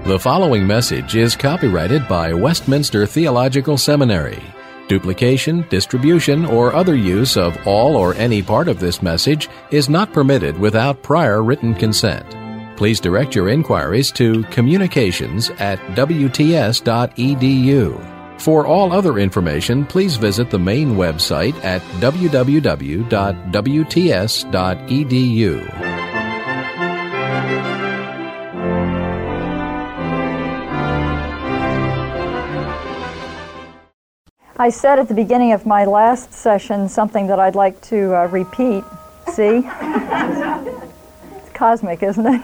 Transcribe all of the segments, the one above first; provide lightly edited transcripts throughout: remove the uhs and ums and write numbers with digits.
The following message is copyrighted by Westminster Theological Seminary. Duplication, distribution, or other use of all or any part of this message is not permitted without prior written consent. Please direct your inquiries to communications@wts.edu. For all other information, please visit the main website at www.wts.edu. I said at the beginning of my last session something that I'd like to repeat. See? It's cosmic, isn't it?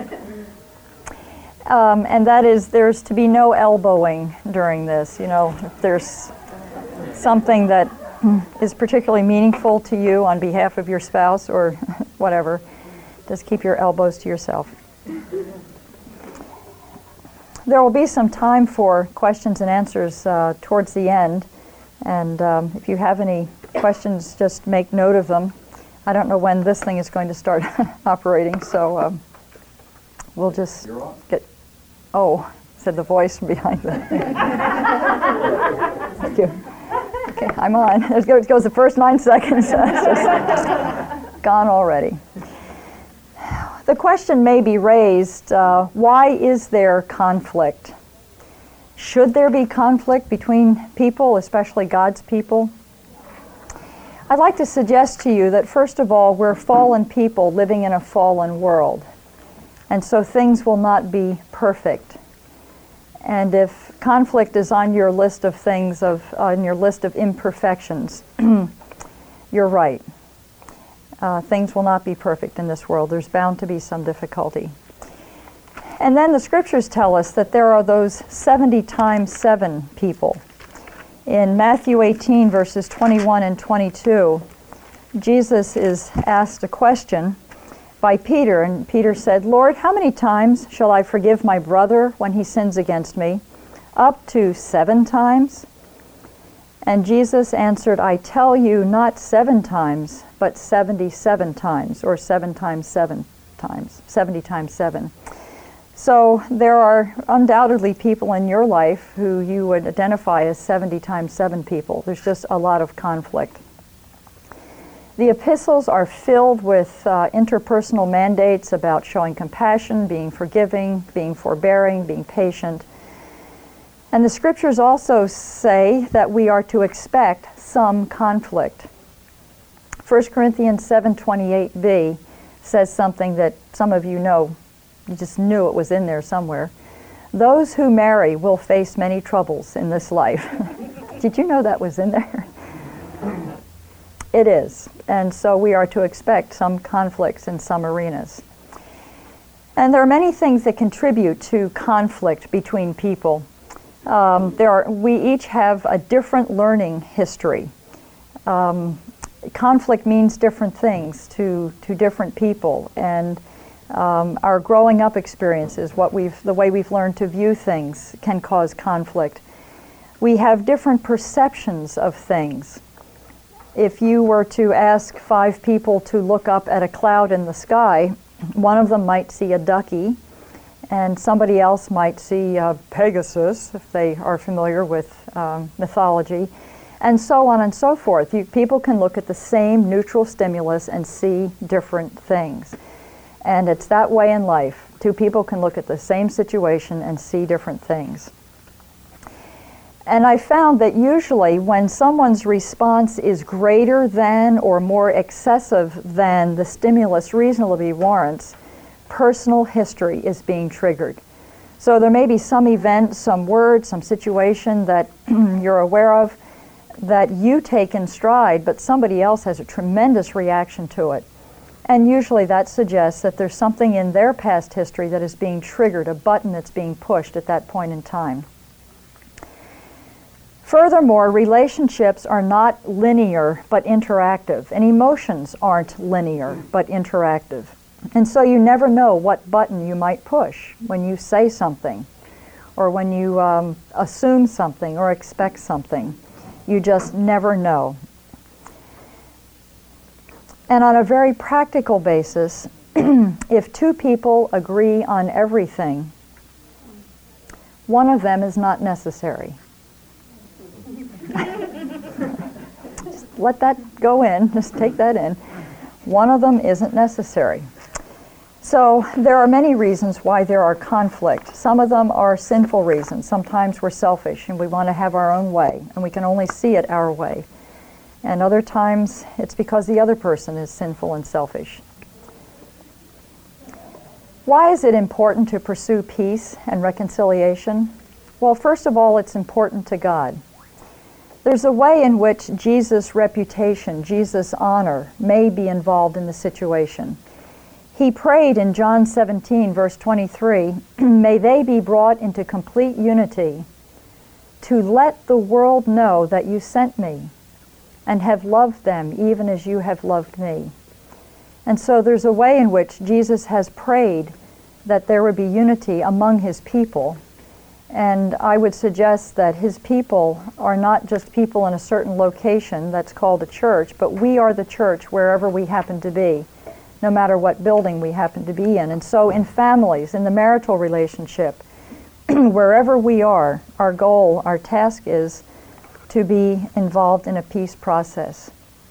And that is, there's to be no elbowing during this. You know, if there's something that is particularly meaningful to you on behalf of your spouse or whatever, just keep your elbows to yourself. There will be some time for questions and answers towards the end. And if you have any questions, just make note of them. I don't know when this thing is going to start operating, so we'll just get... Oh, said the voice from behind the... Thank you. Okay, I'm on. There goes the first 9 seconds. It's just gone already. The question may be raised, why is there conflict? Should there be conflict between people, especially God's people? I'd like to suggest to you that, first of all, we're fallen people living in a fallen world. And so things will not be perfect. And if conflict is on your list of things, on your list of imperfections, you're right. Things will not be perfect in this world. There's bound to be some difficulty. And then the scriptures tell us that there are those 70 times 7 people. In Matthew 18, verses 21 and 22, Jesus is asked a question by Peter, and Peter said, "Lord, how many times shall I forgive my brother when he sins against me? Up to 7 times?" And Jesus answered, "I tell you, not 7 times, but 77 times, or 7 times 7 times, 70 times 7. So there are undoubtedly people in your life who you would identify as 70 times 7 people. There's just a lot of conflict. The epistles are filled with interpersonal mandates about showing compassion, being forgiving, being forbearing, being patient. And the scriptures also say that we are to expect some conflict. 1 Corinthians 7:28b says something that some of you know. You just knew it was in there somewhere. Those who marry will face many troubles in this life. Did you know that was in there? It is. And so we are to expect some conflicts in some arenas. And there are many things that contribute to conflict between people. We each have a different learning history. Conflict means different things to different people, and our growing up experiences, the way we've learned to view things, can cause conflict. We have different perceptions of things. If you were to ask 5 people to look up at a cloud in the sky, one of them might see a ducky, and somebody else might see Pegasus, if they are familiar with mythology, and so on and so forth. People can look at the same neutral stimulus and see different things. And it's that way in life. 2 people can look at the same situation and see different things. And I found that usually when someone's response is greater than or more excessive than the stimulus reasonably warrants, personal history is being triggered. So there may be some event, some word, some situation that you're aware of that you take in stride, but somebody else has a tremendous reaction to it. And usually that suggests that there's something in their past history that is being triggered, a button that's being pushed at that point in time. Furthermore, relationships are not linear but interactive, and emotions aren't linear but interactive. And so you never know what button you might push when you say something, or when you assume something or expect something. You just never know. And on a very practical basis, if 2 people agree on everything, one of them is not necessary. Just let that go in. Just take that in. One of them isn't necessary. So there are many reasons why there are conflict. Some of them are sinful reasons. Sometimes we're selfish and we want to have our own way, and we can only see it our way. And other times it's because the other person is sinful and selfish. Why is it important to pursue peace and reconciliation? Well, first of all, it's important to God. There's a way in which Jesus' reputation, Jesus' honor, may be involved in the situation. He prayed in John 17, verse 23, "May they be brought into complete unity, to let the world know that you sent me, and have loved them even as you have loved me." And so there's a way in which Jesus has prayed that there would be unity among his people. And I would suggest that his people are not just people in a certain location that's called a church, but we are the church wherever we happen to be, no matter what building we happen to be in. And so in families, in the marital relationship, wherever we are, our goal, our task is to be involved in a peace process.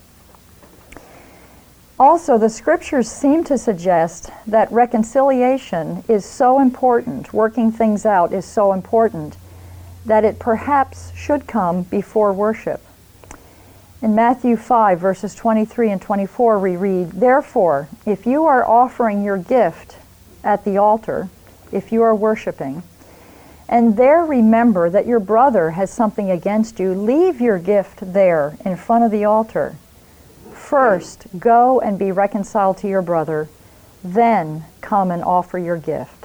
Also, the scriptures seem to suggest that reconciliation is so important, working things out is so important, that it perhaps should come before worship. In Matthew 5, verses 23 and 24, we read, "Therefore, if you are offering your gift at the altar, if you are worshiping, and there remember that your brother has something against you, leave your gift there in front of the altar. First, go and be reconciled to your brother, then come and offer your gift."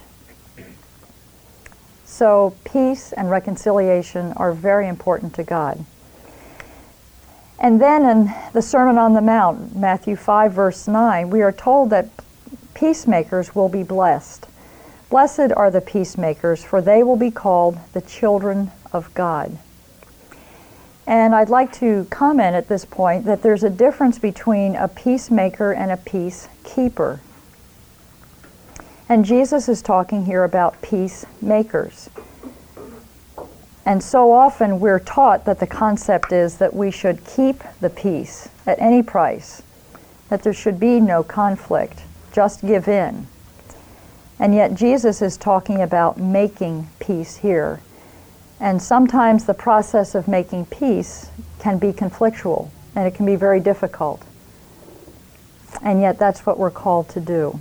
So peace and reconciliation are very important to God. And then in the Sermon on the Mount, Matthew 5, verse 9, we are told that peacemakers will be blessed. Blessed are the peacemakers, for they will be called the children of God. And I'd like to comment at this point that there's a difference between a peacemaker and a peacekeeper. And Jesus is talking here about peacemakers. And so often we're taught that the concept is that we should keep the peace at any price, that there should be no conflict, just give in. And yet Jesus is talking about making peace here. And sometimes the process of making peace can be conflictual, and it can be very difficult. And yet that's what we're called to do.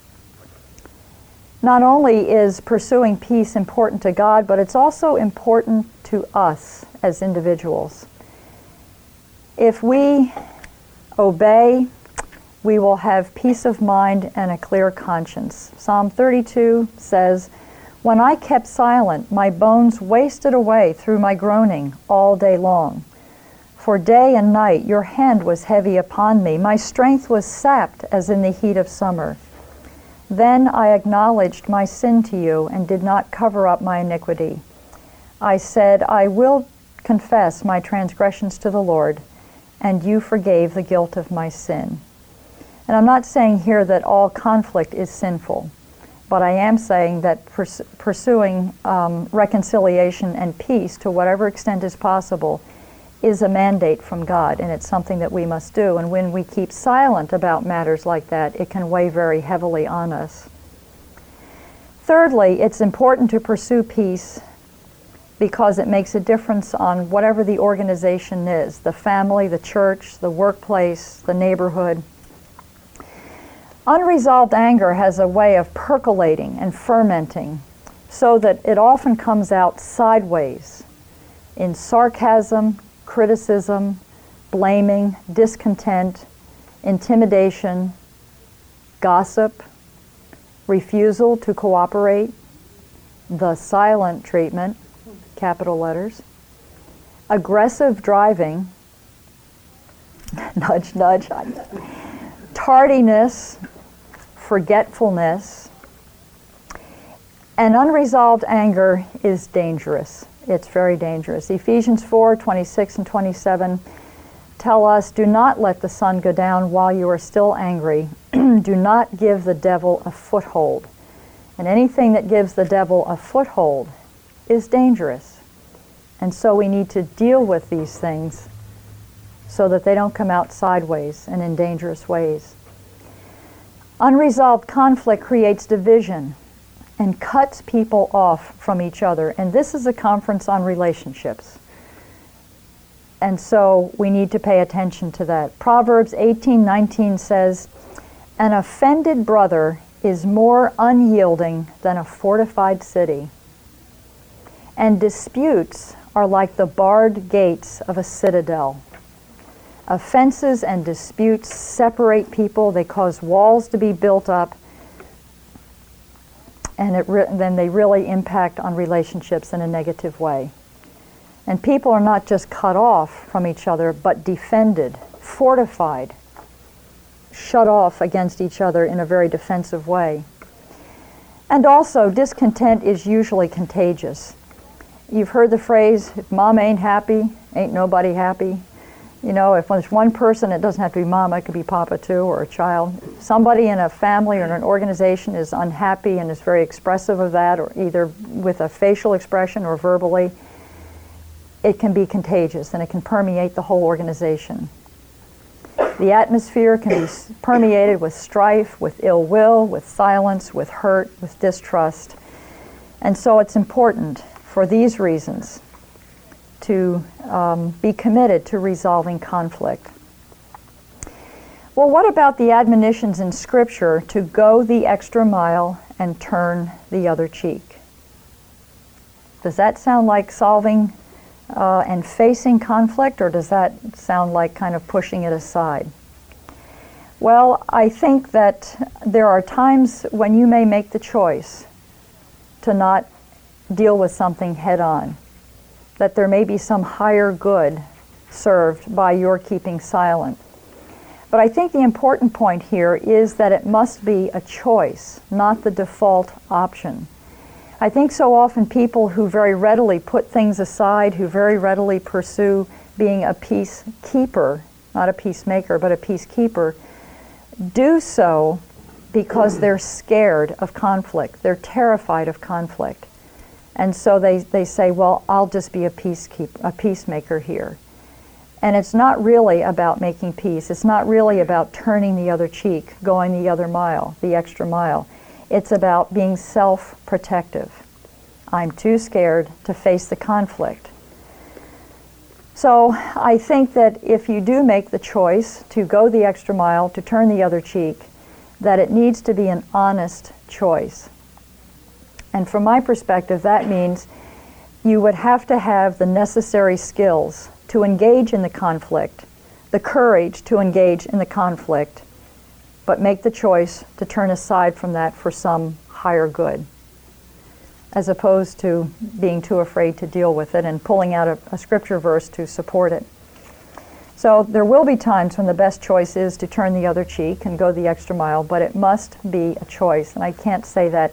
Not only is pursuing peace important to God, but it's also important to us as individuals. If we obey, we will have peace of mind and a clear conscience. Psalm 32 says, "When I kept silent, my bones wasted away through my groaning all day long. For day and night your hand was heavy upon me. My strength was sapped as in the heat of summer. Then I acknowledged my sin to you and did not cover up my iniquity. I said, I will confess my transgressions to the Lord, and you forgave the guilt of my sin." And I'm not saying here that all conflict is sinful, but I am saying that pursuing reconciliation and peace to whatever extent is possible is a mandate from God, and it's something that we must do. And when we keep silent about matters like that, it can weigh very heavily on us. Thirdly, it's important to pursue peace because it makes a difference on whatever the organization is, the family, the church, the workplace, the neighborhood. Unresolved anger has a way of percolating and fermenting so that it often comes out sideways in sarcasm, criticism, blaming, discontent, intimidation, gossip, refusal to cooperate, the silent treatment, capital letters, aggressive driving, nudge, nudge, tardiness, forgetfulness, and unresolved anger is dangerous. It's very dangerous. Ephesians 4:26 and 27 tell us, "Do not let the sun go down while you are still angry. Do not give the devil a foothold." And anything that gives the devil a foothold is dangerous. And so we need to deal with these things so that they don't come out sideways and in dangerous ways. Unresolved conflict creates division and cuts people off from each other. And this is a conference on relationships. And so we need to pay attention to that. Proverbs 18:19 says, "An offended brother is more unyielding than a fortified city, and disputes are like the barred gates of a citadel." Offenses and disputes separate people. They cause walls to be built up, and then they really impact on relationships in a negative way. And people are not just cut off from each other, but defended, fortified, shut off against each other in a very defensive way. And also, discontent is usually contagious. You've heard the phrase, if mom ain't happy, ain't nobody happy. You know, if there's one person, it doesn't have to be mama, it could be papa too, or a child. If somebody in a family or in an organization is unhappy and is very expressive of that, or either with a facial expression or verbally, it can be contagious and it can permeate the whole organization. The atmosphere can be permeated with strife, with ill will, with silence, with hurt, with distrust. And so it's important for these reasons to be committed to resolving conflict. Well, what about the admonitions in Scripture to go the extra mile and turn the other cheek? Does that sound like solving and facing conflict, or does that sound like kind of pushing it aside? Well, I think that there are times when you may make the choice to not deal with something head on, that there may be some higher good served by your keeping silent. But I think the important point here is that it must be a choice, not the default option. I think so often people who very readily put things aside, who very readily pursue being a peacekeeper, not a peacemaker, but a peacekeeper, do so because they're scared of conflict. They're terrified of conflict. And so they say, well, I'll just be a peacemaker here. And it's not really about making peace. It's not really about turning the other cheek, going the other mile, the extra mile. It's about being self-protective. I'm too scared to face the conflict. So I think that if you do make the choice to go the extra mile, to turn the other cheek, that it needs to be an honest choice. And from my perspective, that means you would have to have the necessary skills to engage in the conflict, the courage to engage in the conflict, but make the choice to turn aside from that for some higher good, as opposed to being too afraid to deal with it and pulling out a scripture verse to support it. So there will be times when the best choice is to turn the other cheek and go the extra mile, but it must be a choice, and I can't say that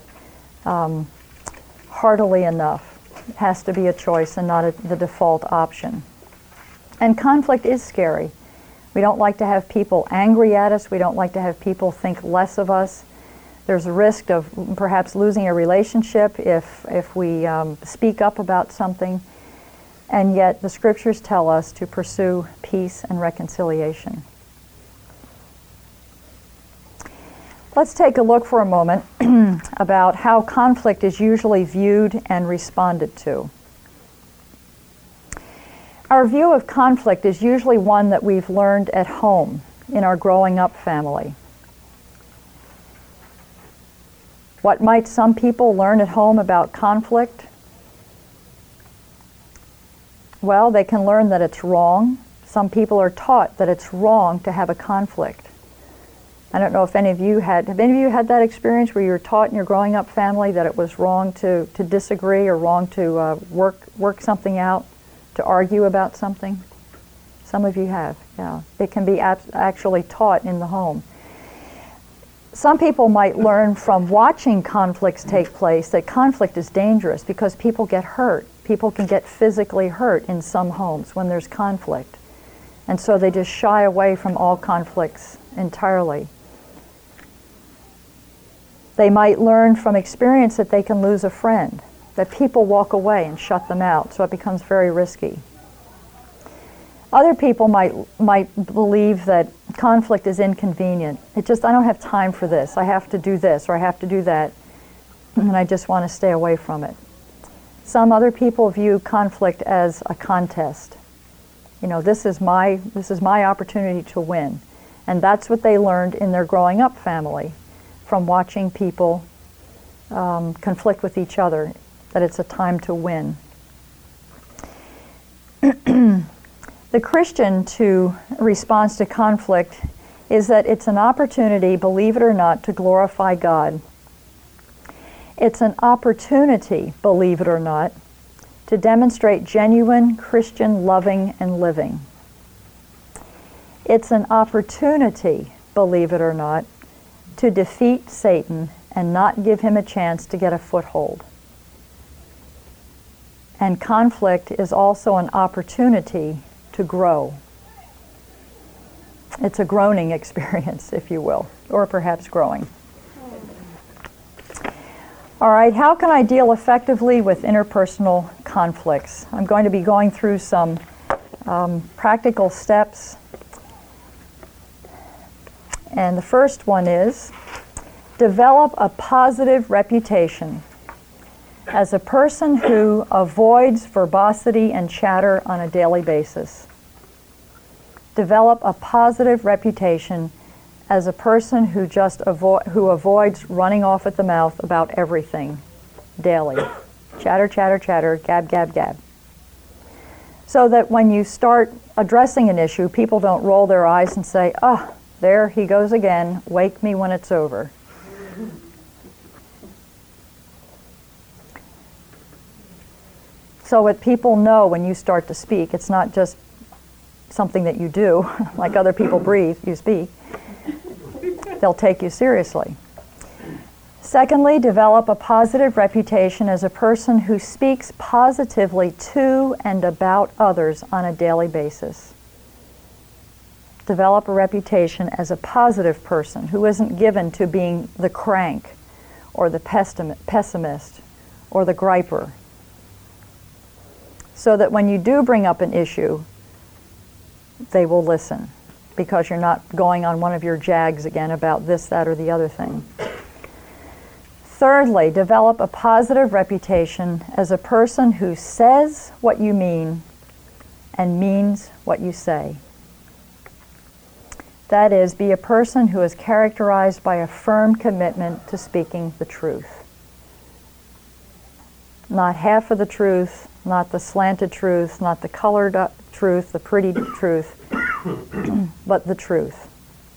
heartily enough. It has to be a choice and not the default option. And conflict is scary. We don't like to have people angry at us. We don't like to have people think less of us. There's a risk of perhaps losing a relationship if we speak up about something. And yet the Scriptures tell us to pursue peace and reconciliation. Let's take a look for a moment about how conflict is usually viewed and responded to. Our view of conflict is usually one that we've learned at home in our growing up family. What might some people learn at home about conflict? Well, they can learn that it's wrong. Some people are taught that it's wrong to have a conflict. I don't know if have any of you had that experience where you were taught in your growing up family that it was wrong to disagree or wrong to work something out, to argue about something? Some of you have, yeah. It can be actually taught in the home. Some people might learn from watching conflicts take place that conflict is dangerous because people get hurt. People can get physically hurt in some homes when there's conflict. And so they just shy away from all conflicts entirely. They might learn from experience that they can lose a friend that people walk away and shut them out, so it becomes very risky. Other people might believe that conflict is inconvenient. I don't have time for this. I have to do this or I have to do that, and I just want to stay away from it. Some other people view conflict as a contest. This is my opportunity to win. And that's what they learned in their growing up family from watching people conflict with each other, that it's a time to win. The Christian response to conflict is that it's an opportunity, believe it or not, to glorify God. It's an opportunity, believe it or not, to demonstrate genuine Christian loving and living. It's an opportunity, believe it or not, to defeat Satan and not give him a chance to get a foothold. And conflict is also an opportunity to grow. It's a groaning experience, if you will, or perhaps growing. All right, how can I deal effectively with interpersonal conflicts? I'm going to be going through some practical steps. And the first one is develop a positive reputation as a person who avoids verbosity and chatter on a daily basis. Develop a positive reputation as a person who who avoids running off at the mouth about everything daily. Chatter, chatter, chatter, gab, gab, gab. So that when you start addressing an issue, people don't roll their eyes and say, there he goes again, wake me when it's over. So what people know when you start to speak, it's not just something that you do, like other people breathe, you speak. They'll take you seriously. Secondly, develop a positive reputation as a person who speaks positively to and about others on a daily basis. Develop a reputation as a positive person who isn't given to being the crank or the pessimist or the griper. So that when you do bring up an issue, they will listen, because you're not going on one of your jags again about this, that, or the other thing. Thirdly, develop a positive reputation as a person who says what you mean and means what you say. That is, be a person who is characterized by a firm commitment to speaking the truth. Not half of the truth, not the slanted truth, not the colored truth, the pretty truth, but the truth.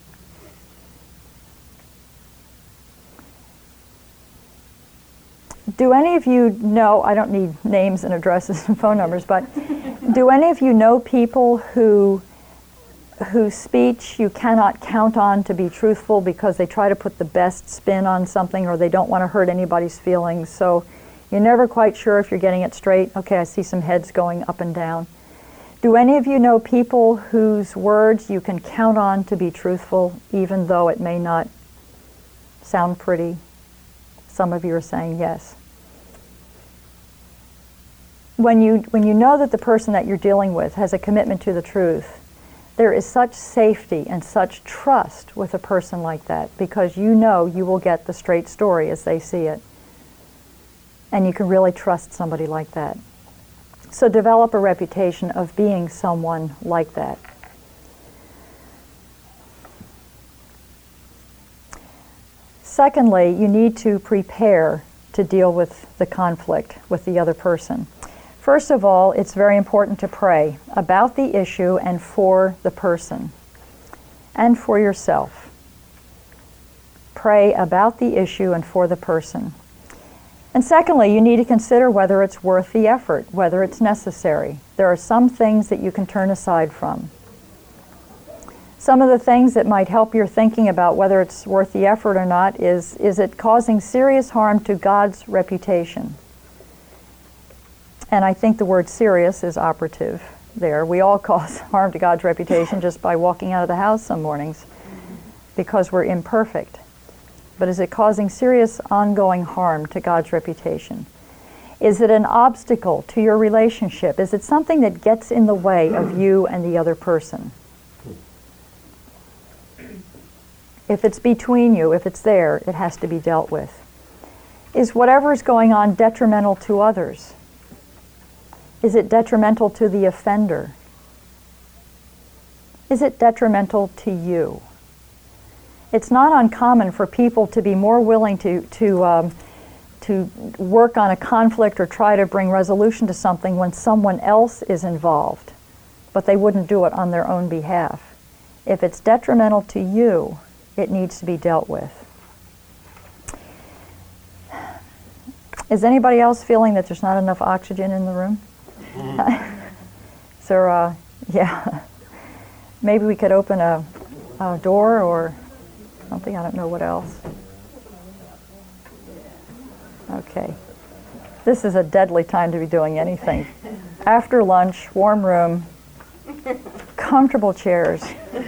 Do any of you know, I don't need names and addresses and phone numbers, but do any of you know people whose speech you cannot count on to be truthful because they try to put the best spin on something, or they don't want to hurt anybody's feelings, so you're never quite sure if you're getting it straight? Okay, I see some heads going up and down. Do any of you know people whose words you can count on to be truthful, even though it may not sound pretty? Some of you are saying yes. When you know that the person that you're dealing with has a commitment to the truth, there is such safety and such trust with a person like that, because you know you will get the straight story as they see it. And you can really trust somebody like that. So develop a reputation of being someone like that. Secondly, you need to prepare to deal with the conflict with the other person. First of all, it's very important to pray about the issue and for the person and for yourself. Pray about the issue and for the person. And secondly, you need to consider whether it's worth the effort, whether it's necessary. There are some things that you can turn aside from. Some of the things that might help your thinking about whether it's worth the effort or not is it causing serious harm to God's reputation? And I think the word serious is operative there. We all cause harm to God's reputation just by walking out of the house some mornings because we're imperfect. But is it causing serious ongoing harm to God's reputation? Is it an obstacle to your relationship? Is it something that gets in the way of you and the other person? If it's between you, if it's there, it has to be dealt with. Is whatever is going on detrimental to others? Is it detrimental to the offender? Is it detrimental to you? It's not uncommon for people to be more willing to work on a conflict or try to bring resolution to something when someone else is involved, but they wouldn't do it on their own behalf. If it's detrimental to you, it needs to be dealt with. Is anybody else feeling that there's not enough oxygen in the room? Is there yeah. Maybe we could open a door or something. I don't know what else. Okay. This is a deadly time to be doing anything. After lunch, warm room, comfortable chairs.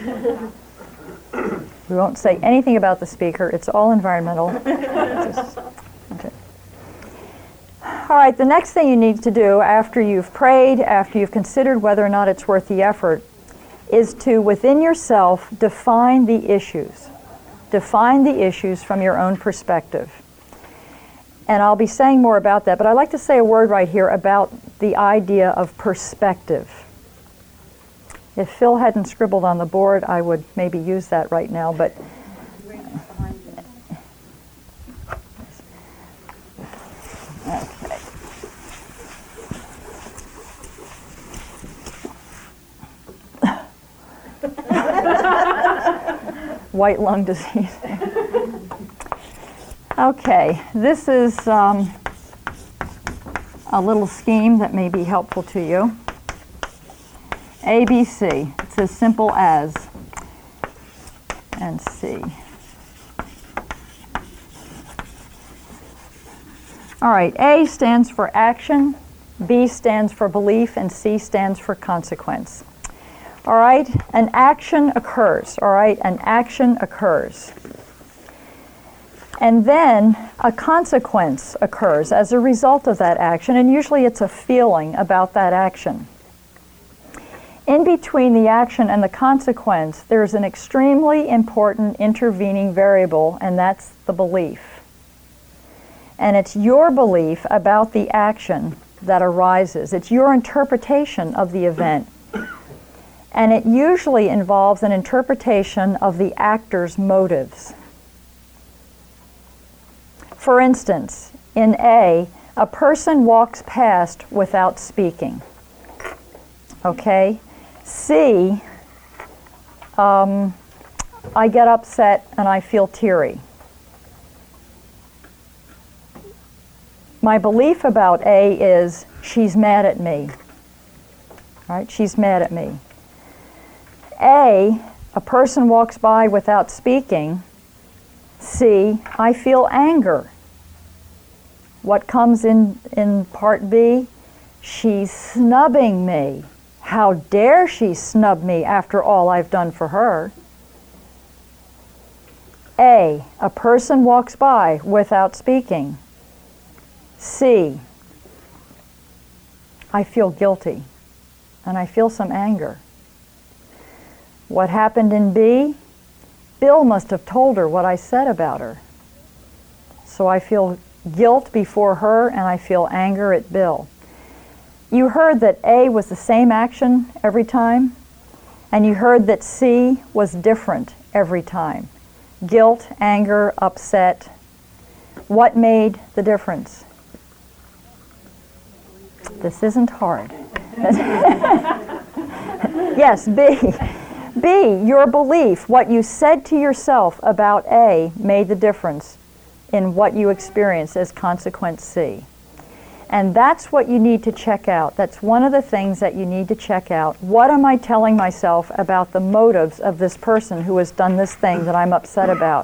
We won't say anything about the speaker. It's all environmental. Okay. All right, the next thing you need to do after you've prayed, after you've considered whether or not it's worth the effort, is to, within yourself, define the issues. Define the issues from your own perspective. And I'll be saying more about that, but I'd like to say a word right here about the idea of perspective. If Phil hadn't scribbled on the board, I would maybe use that right now, but white lung disease. Okay, this is a little scheme that may be helpful to you. ABC, it's as simple as, and C. All right, A stands for action, B stands for belief, and C stands for consequence. All right, an action occurs, all right, an action occurs. And then a consequence occurs as a result of that action, and usually it's a feeling about that action. In between the action and the consequence, there's an extremely important intervening variable, and that's the belief. And it's your belief about the action that arises. It's your interpretation of the event. And it usually involves an interpretation of the actor's motives. For instance, in A, a person walks past without speaking. Okay? C, I get upset and I feel teary. My belief about A is, she's mad at me. Right? She's mad at me. A person walks by without speaking. C, I feel anger. What comes in part B? She's snubbing me. How dare she snub me after all I've done for her? A person walks by without speaking. C, I feel guilty, and I feel some anger. What happened in B? Bill must have told her what I said about her. So I feel guilt before her, and I feel anger at Bill. You heard that A was the same action every time, and you heard that C was different every time. Guilt, anger, upset. What made the difference? This isn't hard. Yes, B. B, your belief, what you said to yourself about A made the difference in what you experienced as consequence C. And that's what you need to check out. That's one of the things that you need to check out. What am I telling myself about the motives of this person who has done this thing that I'm upset about?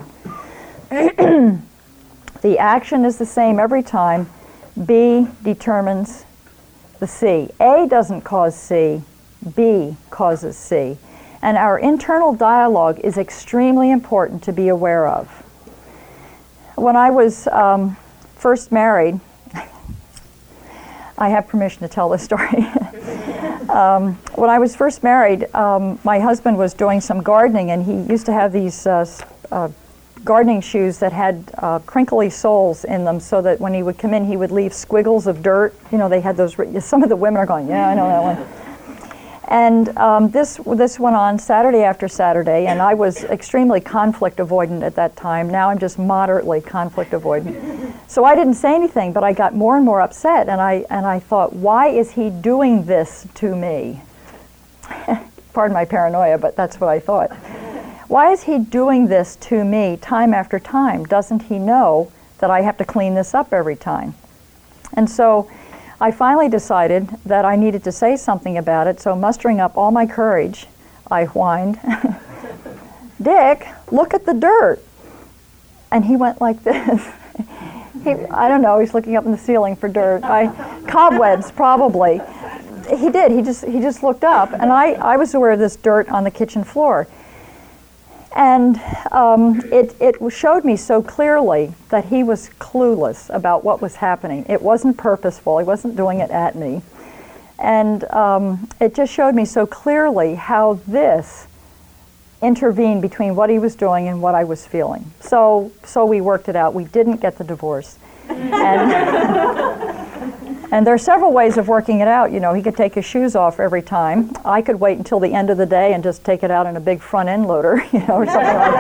The action is the same every time. B determines the C. A doesn't cause C. B causes C. And our internal dialogue is extremely important to be aware of. When I was first married, I have permission to tell this story. When I was first married, my husband was doing some gardening, and he used to have these gardening shoes that had crinkly soles in them, so that when he would come in, he would leave squiggles of dirt. You know, they had those. Some of the women are going, yeah, I know that one. And this went on Saturday after Saturday, and I was extremely conflict avoidant at that time. Now I'm just moderately conflict avoidant. So I didn't say anything, but I got more and more upset, and I thought, why is he doing this to me? Pardon my paranoia, but that's what I thought. Why is he doing this to me time after time? Doesn't he know that I have to clean this up every time? And so I finally decided that I needed to say something about it, so mustering up all my courage, I whined, Dick, look at the dirt. And he went like this. I don't know, he's looking up in the ceiling for dirt. Cobwebs, probably. He did, he just looked up, and I was aware of this dirt on the kitchen floor. And it showed me so clearly that he was clueless about what was happening. It wasn't purposeful. He wasn't doing it at me. And it just showed me so clearly how this intervened between what he was doing and what I was feeling. So we worked it out. We didn't get the divorce. And there are several ways of working it out. You know, he could take his shoes off every time. I could wait until the end of the day and just take it out in a big front end loader, you know, or something like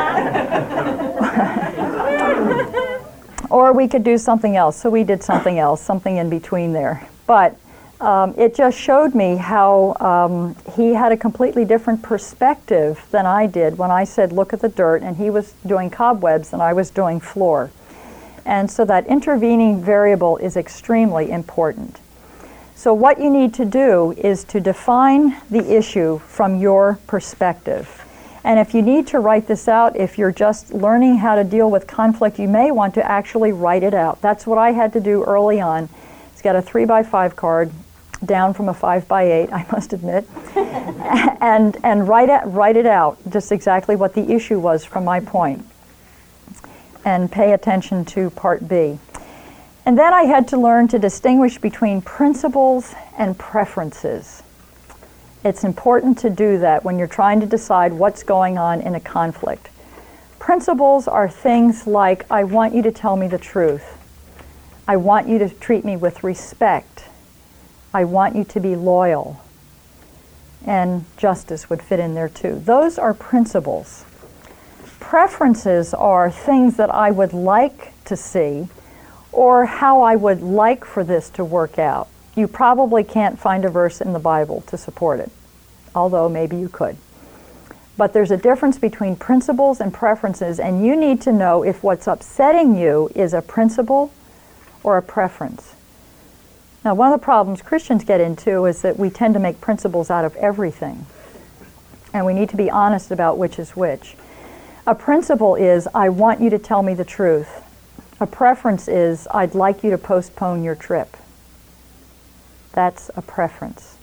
that. Or we could do something else. So we did something else, something in between there. But it just showed me how he had a completely different perspective than I did when I said, look at the dirt, and he was doing cobwebs and I was doing floor. And so that intervening variable is extremely important. So what you need to do is to define the issue from your perspective. And if you need to write this out, if you're just learning how to deal with conflict, you may want to actually write it out. That's what I had to do early on. It's got a 3x5 card, down from a 5x8, I must admit, and write it out, just exactly what the issue was from my point. And pay attention to part B. And then I had to learn to distinguish between principles and preferences. It's important to do that when you're trying to decide what's going on in a conflict. Principles are things like, I want you to tell me the truth. I want you to treat me with respect. I want you to be loyal. And justice would fit in there too. Those are principles. Preferences are things that I would like to see or how I would like for this to work out. You probably can't find a verse in the Bible to support it, although maybe you could. But there's a difference between principles and preferences, and you need to know if what's upsetting you is a principle or a preference. Now, one of the problems Christians get into is that we tend to make principles out of everything, and we need to be honest about which is which. A principle is, I want you to tell me the truth. A preference is, I'd like you to postpone your trip. That's a preference.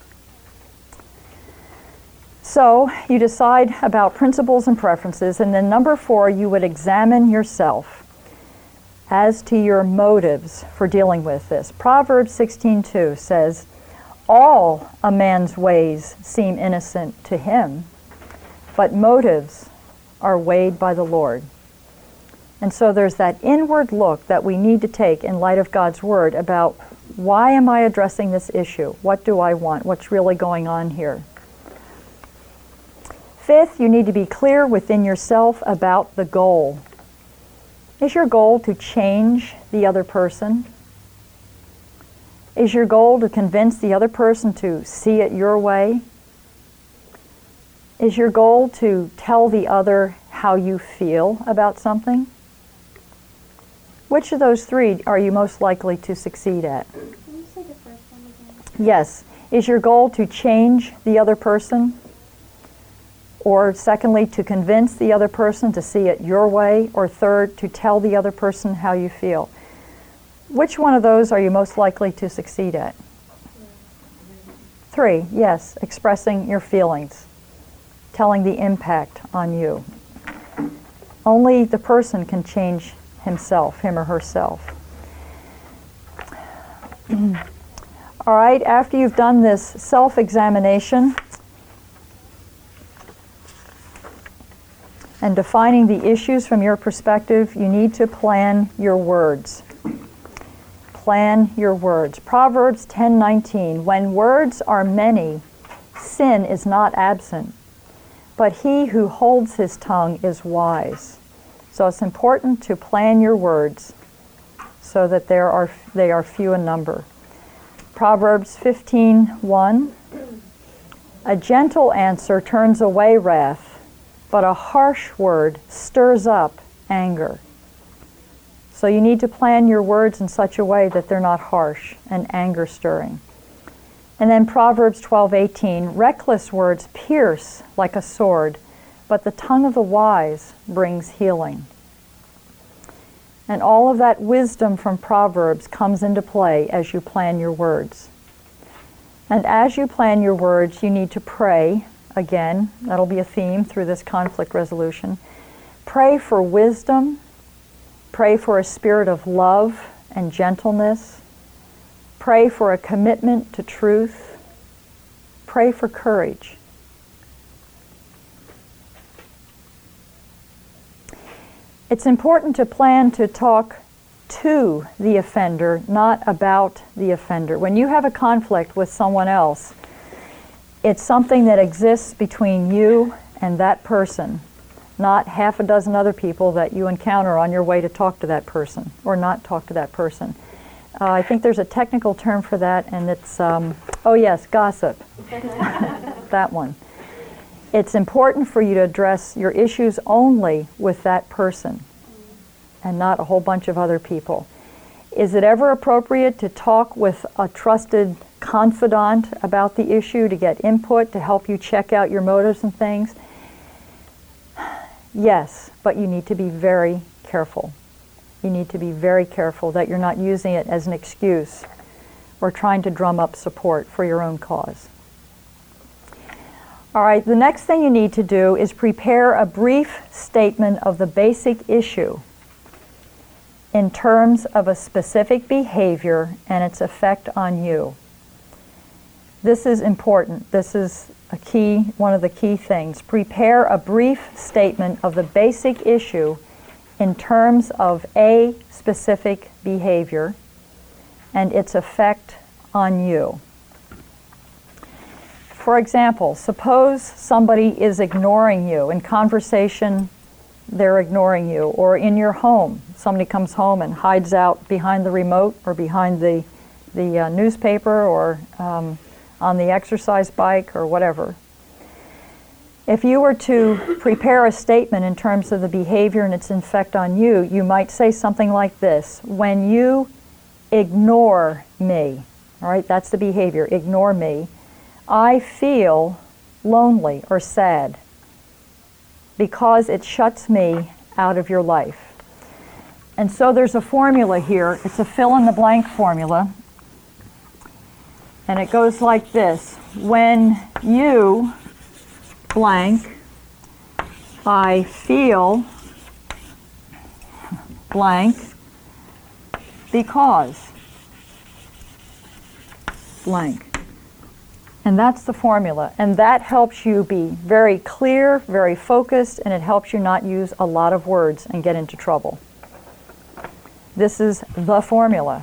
So you decide about principles and preferences, and then number 4, you would examine yourself as to your motives for dealing with this. Proverbs 16:2 says, all a man's ways seem innocent to him, but motives are weighed by the Lord. And so there's that inward look that we need to take in light of God's Word about, why am I addressing this issue? What do I want? What's really going on here? 5th, you need to be clear within yourself about the goal. Is your goal to change the other person? Is your goal to convince the other person to see it your way? Is your goal to tell the other how you feel about something? Which of those 3 are you most likely to succeed at? Can you say the first one again? Yes. Is your goal to change the other person? Or secondly, to convince the other person to see it your way? Or third, to tell the other person how you feel? Which one of those are you most likely to succeed at? 3, yes. Expressing your feelings. Telling the impact on you. Only the person can change himself, him or herself. All right, after you've done this self-examination and defining the issues from your perspective, you need to plan your words. Plan your words. Proverbs 10:19, when words are many, sin is not absent, but he who holds his tongue is wise. So it's important to plan your words so that they are few in number. Proverbs 15:1, a gentle answer turns away wrath, but a harsh word stirs up anger. So you need to plan your words in such a way that they're not harsh and anger stirring. And then Proverbs 12:18, reckless words pierce like a sword, but the tongue of the wise brings healing. And all of that wisdom from Proverbs comes into play as you plan your words. And as you plan your words, you need to pray. Again, that'll be a theme through this conflict resolution. Pray for wisdom. Pray for a spirit of love and gentleness. Pray for a commitment to truth. Pray for courage. It's important to plan to talk to the offender, not about the offender. When you have a conflict with someone else, it's something that exists between you and that person, not half a dozen other people that you encounter on your way to talk to that person or not talk to that person. I think there's a technical term for that, and it's, gossip. That one. It's important for you to address your issues only with that person and not a whole bunch of other people. Is it ever appropriate to talk with a trusted confidant about the issue, to get input, to help you check out your motives and things? Yes, but you need to be very careful. You need to be very careful that you're not using it as an excuse or trying to drum up support for your own cause. All right, the next thing you need to do is prepare a brief statement of the basic issue in terms of a specific behavior and its effect on you. This is important. This is one of the key things. Prepare a brief statement of the basic issue in terms of a specific behavior and its effect on you. For example, suppose somebody is ignoring you. In conversation, they're ignoring you. Or in your home, somebody comes home and hides out behind the remote or behind the newspaper or on the exercise bike or whatever. If you were to prepare a statement in terms of the behavior and its effect on you, you might say something like this: when you ignore me, all right, that's the behavior, ignore me, I feel lonely or sad because it shuts me out of your life. And so there's a formula here. It's a fill-in-the-blank formula. And it goes like this: when you blank, I feel blank because blank. And that's the formula. And that helps you be very clear, very focused, and it helps you not use a lot of words and get into trouble. This is the formula.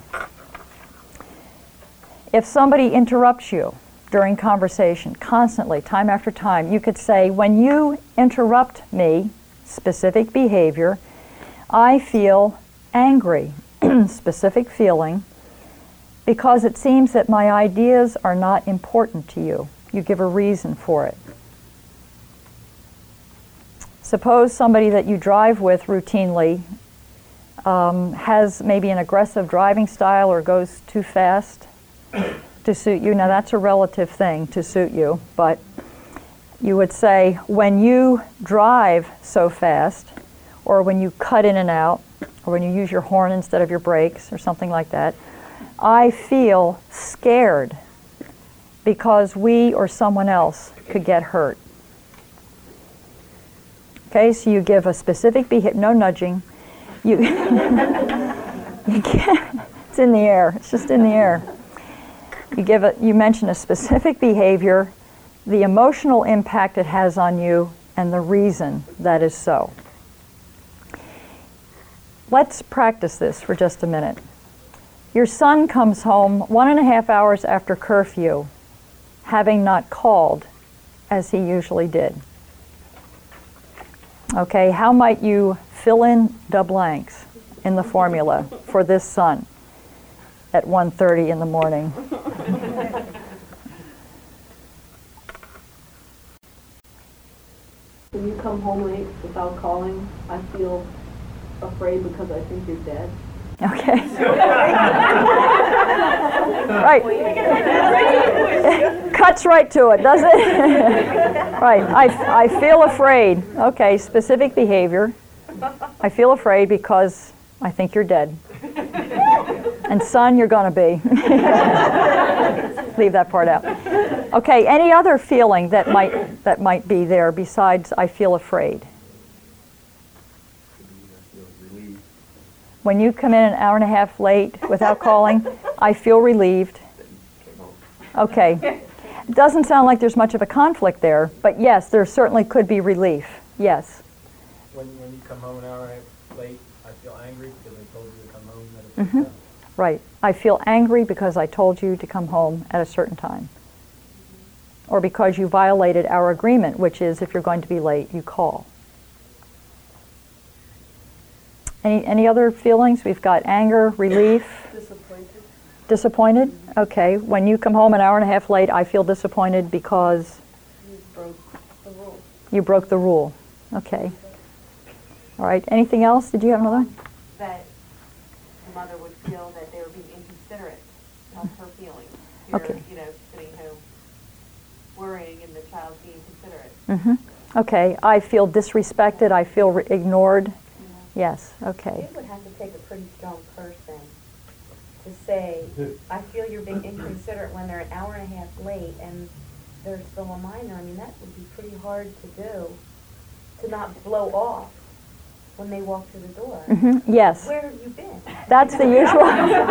If somebody interrupts you during conversation, constantly, time after time, you could say, when you interrupt me, specific behavior, I feel angry, specific feeling, because it seems that my ideas are not important to you. You give a reason for it. Suppose somebody that you drive with routinely has maybe an aggressive driving style or goes too fast to suit you. Now that's a relative thing, to suit you, but you would say, when you drive so fast, or when you cut in and out, or when you use your horn instead of your brakes, or something like that, I feel scared because we or someone else could get hurt. Okay, so you give a specific behavior, no nudging. You It's in the air. It's just in the air. You mention a specific behavior, the emotional impact it has on you, and the reason that is so. Let's practice this for just a minute. Your son comes home 1.5 hours after curfew, having not called as he usually did. Okay, how might you fill in the blanks in the formula for this son at 1:30 in the morning? When you come home late without calling, I feel afraid because I think you're dead. Okay. Right. Cuts right to it, does it? Right. I feel afraid. Okay, specific behavior. I feel afraid because I think you're dead. And son, you're going to be. Leave that part out. Okay, any other feeling that might be there besides I feel afraid? When you come in an hour and a half late without calling, I feel relieved. Okay. It doesn't sound like there's much of a conflict there, but yes, there certainly could be relief. Yes. When you come home an hour and a half late, I feel angry because I told you to come home at a certain time. Right. I feel angry because I told you to come home at a certain time. Or because you violated our agreement, which is if you're going to be late, you call. Any other feelings? We've got anger, relief. Disappointed. Disappointed? Okay. When you come home an hour and a half late, I feel disappointed because You broke the rule. you broke the rule. Okay. All right. Anything else? Did you have another one? That the mother would feel that they were being inconsiderate of her feelings. You're, Okay. Sitting home worrying and the child being considerate. Okay. I feel disrespected. I feel ignored. Yes. Okay. It would have to take a pretty strong person to say, I feel you're being inconsiderate when they're an hour and a half late and they're still a minor. I mean, that would be pretty hard to do, to not blow off when they walk through the door. Yes. Where have you been? That's the usual.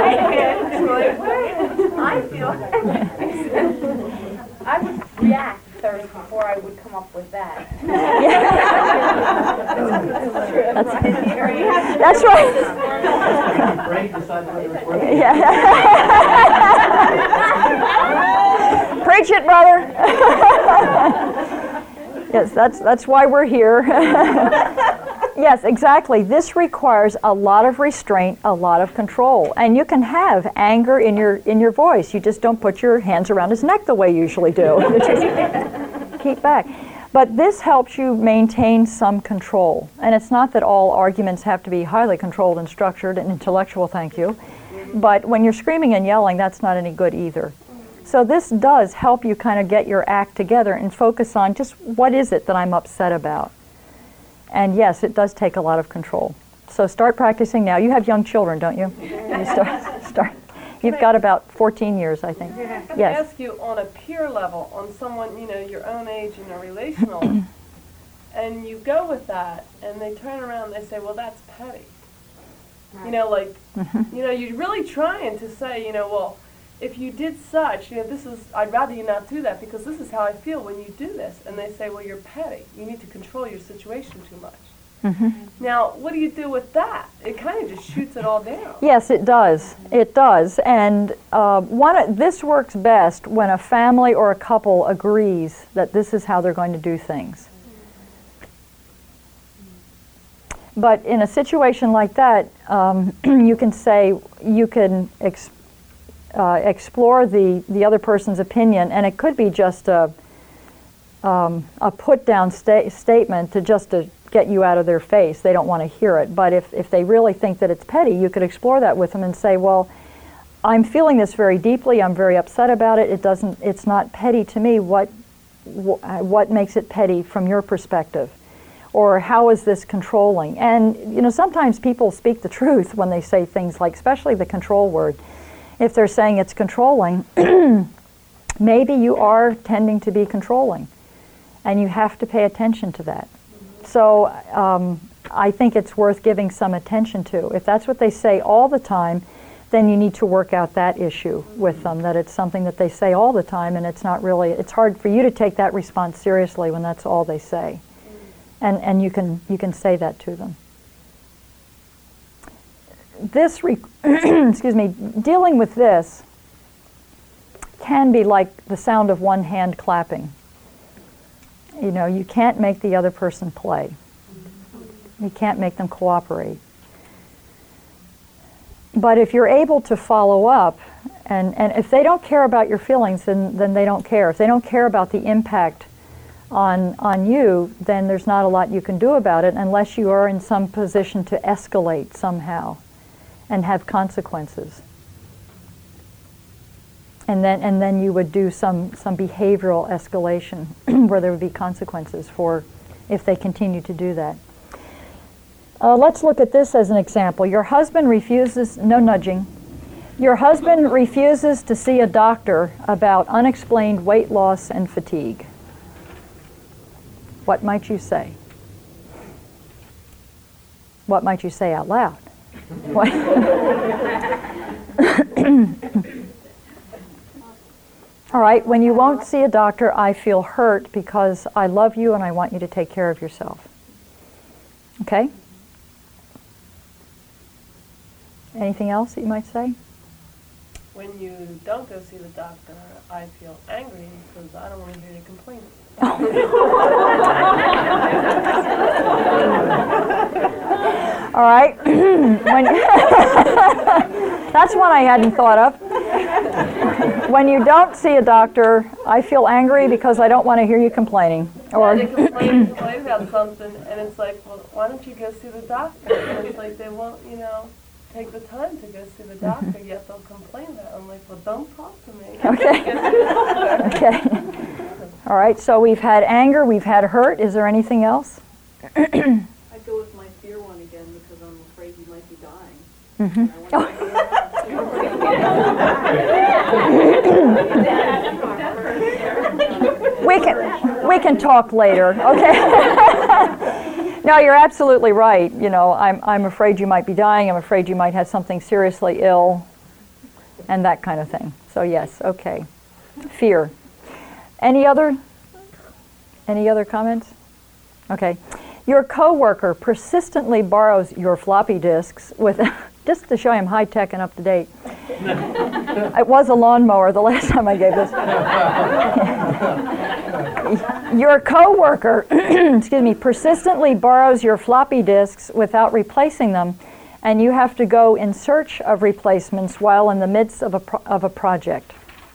I feel I would react first before I would come up with that. That's right. Right? Decide whether it's worth it. Yeah. Preach it, brother. Yes, that's why we're here. Yes, exactly. This requires a lot of restraint, a lot of control. And you can have anger in your voice. You just don't put your hands around his neck the way you usually do. You just keep back. But this helps you maintain some control. And it's not that all arguments have to be highly controlled and structured and intellectual, thank you. But when you're screaming and yelling, that's not any good either. So this does help you kind of get your act together and focus on just what is it that I'm upset about. And yes, it does take a lot of control. So start practicing now. You have young children, don't you? You start. You've got about 14 years, I think. Let me Yes. ask you, on a peer level, on someone, your own age and a relational, and you go with that, and they turn around and they say, well, that's petty. You're really trying to say, well, if you did such, I'd rather you not do that because this is how I feel when you do this. And they say, well, you're petty. You need to control your situation too much. Now, what do you do with that? It kind of just shoots it all down. Yes, it does. It does. And this works best when a family or a couple agrees that this is how they're going to do things. But in a situation like that, you can explore the other person's opinion, and it could be just a put-down statement to get you out of their face. They don't want to hear it. But if they really think that it's petty, you could explore that with them and say, well, I'm feeling this very deeply. I'm very upset about it. It's not petty to me. What makes it petty from your perspective? Or how is this controlling? And sometimes people speak the truth when they say things like, especially the control word. If they're saying it's controlling, maybe you are tending to be controlling, and you have to pay attention to that. So I think it's worth giving some attention to. If that's what they say all the time, then you need to work out that issue with them, that it's something that they say all the time, and it's not really, it's hard for you to take that response seriously when that's all they say. And you can say that to them. This, excuse me, dealing with this can be like the sound of one hand clapping. You know, you can't make the other person play. You can't make them cooperate. But if you're able to follow up, and if they don't care about your feelings, then they don't care. If they don't care about the impact on you, then there's not a lot you can do about it unless you are in some position to escalate somehow and have consequences. And then you would do some behavioral escalation where there would be consequences for if they continue to do that. Let's look at this as an example. Your husband refuses, no nudging, your husband refuses to see a doctor about unexplained weight loss and fatigue. What might you say? What might you say out loud? All right, when you won't see a doctor, I feel hurt because I love you and I want you to take care of yourself. Okay? Anything else that you might say? When you don't go see the doctor, I feel angry because I don't want to hear you complain. All right. That's one I hadn't thought of. When you don't see a doctor, I feel angry because I don't want to hear you complaining. Or they complain about something, and it's like, well, why don't you go see the doctor? And it's like they won't, take the time to go see the doctor, yet they'll complain about it. I'm like, well, don't talk to me. Okay. Okay. All right, so we've had anger, we've had hurt. Is there anything else? I go with my fear one again because I'm afraid you might be dying. Mm-hmm. We can talk later, okay? No, you're absolutely right. I'm afraid you might be dying. I'm afraid you might have something seriously ill, and that kind of thing. So yes, okay. Fear. Any other comments? Okay. Your coworker persistently borrows your floppy disks with, just to show him high tech and up to date. It was a lawnmower the last time I gave this. Your coworker, excuse me, persistently borrows your floppy disks without replacing them, and you have to go in search of replacements while in the midst of a project.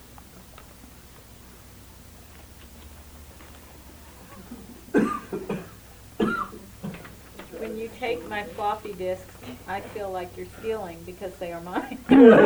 When you take my floppy disks, I feel like you're stealing because they are mine.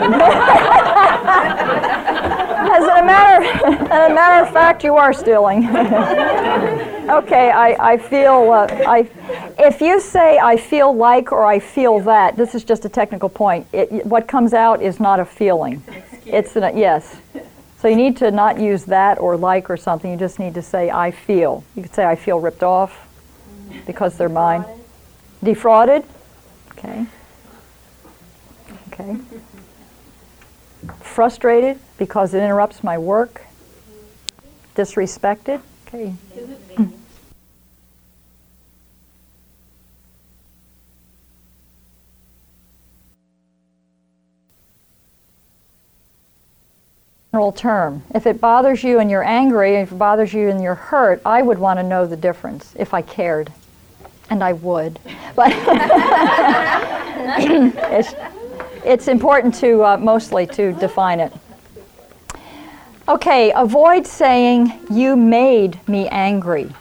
As a matter of fact, you are stealing. Okay, I feel, if you say I feel like or I feel that, this is just a technical point. What comes out is not a feeling. It's yes. So you need to not use that or like or something. You just need to say I feel. You could say I feel ripped off because they're mine. Defrauded? Okay. Okay. Frustrated because it interrupts my work. Disrespected? Okay. General term. If it bothers you and you're angry, if it bothers you and you're hurt, I would want to know the difference if I cared. And I would. But it's important to mostly to define it. Okay, avoid saying, you made me angry.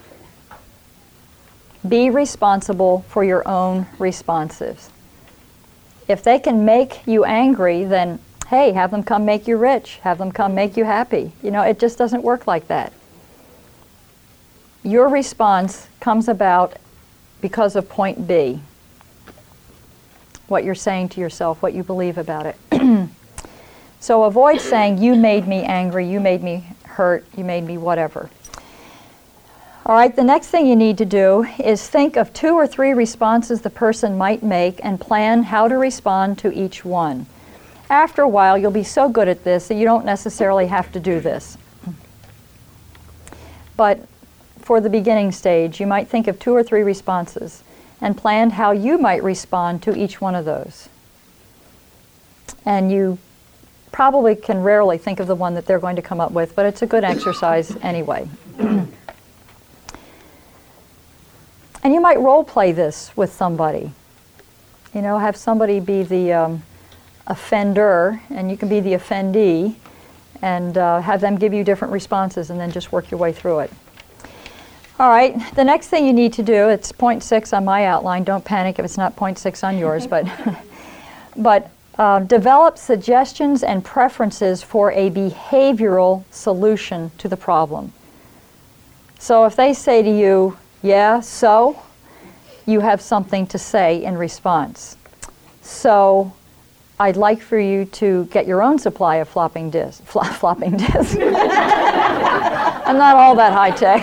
Be responsible for your own responses. If they can make you angry, then hey, have them come make you rich. Have them come make you happy. It just doesn't work like that. Your response comes about because of point B. What you're saying to yourself, what you believe about it. So avoid saying, you made me angry, you made me hurt, you made me whatever. All right, the next thing you need to do is think of 2 or 3 responses the person might make and plan how to respond to each one. After a while, you'll be so good at this that you don't necessarily have to do this. But for the beginning stage, you might think of 2 or 3 responses and plan how you might respond to each one of those. And you probably can rarely think of the one that they're going to come up with, but it's a good exercise anyway. And you might role play this with somebody. You know, have somebody be the offender, and you can be the offendee, and have them give you different responses, and then just work your way through it. All right, the next thing you need to do, it's point 6 on my outline. Don't panic if it's not point 6 on yours, but develop suggestions and preferences for a behavioral solution to the problem. So if they say to you, yeah, so, you have something to say in response. So I'd like for you to get your own supply of flopping disks. Flopping disks. I'm not all that high tech.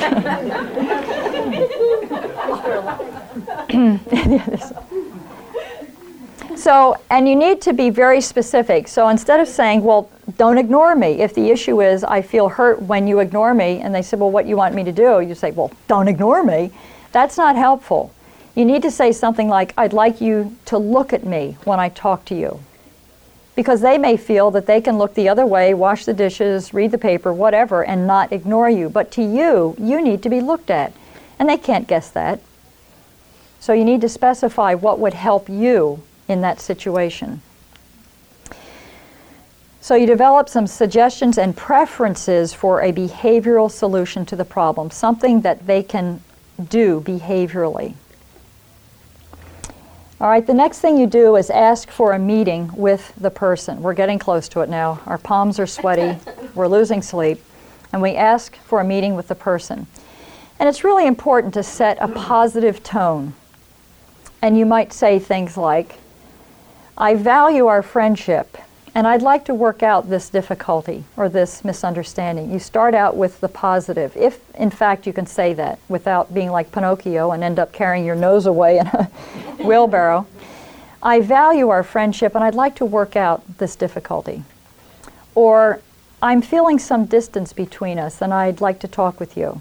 So, and you need to be very specific. So instead of saying, well, don't ignore me. If the issue is, I feel hurt when you ignore me, and they say, well, what do you want me to do? You say, well, don't ignore me. That's not helpful. You need to say something like, I'd like you to look at me when I talk to you. Because they may feel that they can look the other way, wash the dishes, read the paper, whatever, and not ignore you. But to you, you need to be looked at. And they can't guess that. So you need to specify what would help you in that situation. So you develop some suggestions and preferences for a behavioral solution to the problem, something that they can do behaviorally. All right, the next thing you do is ask for a meeting with the person. We're getting close to it now. Our palms are sweaty. We're losing sleep. And we ask for a meeting with the person. And it's really important to set a positive tone. And you might say things like, I value our friendship, and I'd like to work out this difficulty or this misunderstanding. You start out with the positive, if in fact you can say that without being like Pinocchio and end up carrying your nose away in a wheelbarrow. I value our friendship, and I'd like to work out this difficulty. Or, I'm feeling some distance between us, and I'd like to talk with you.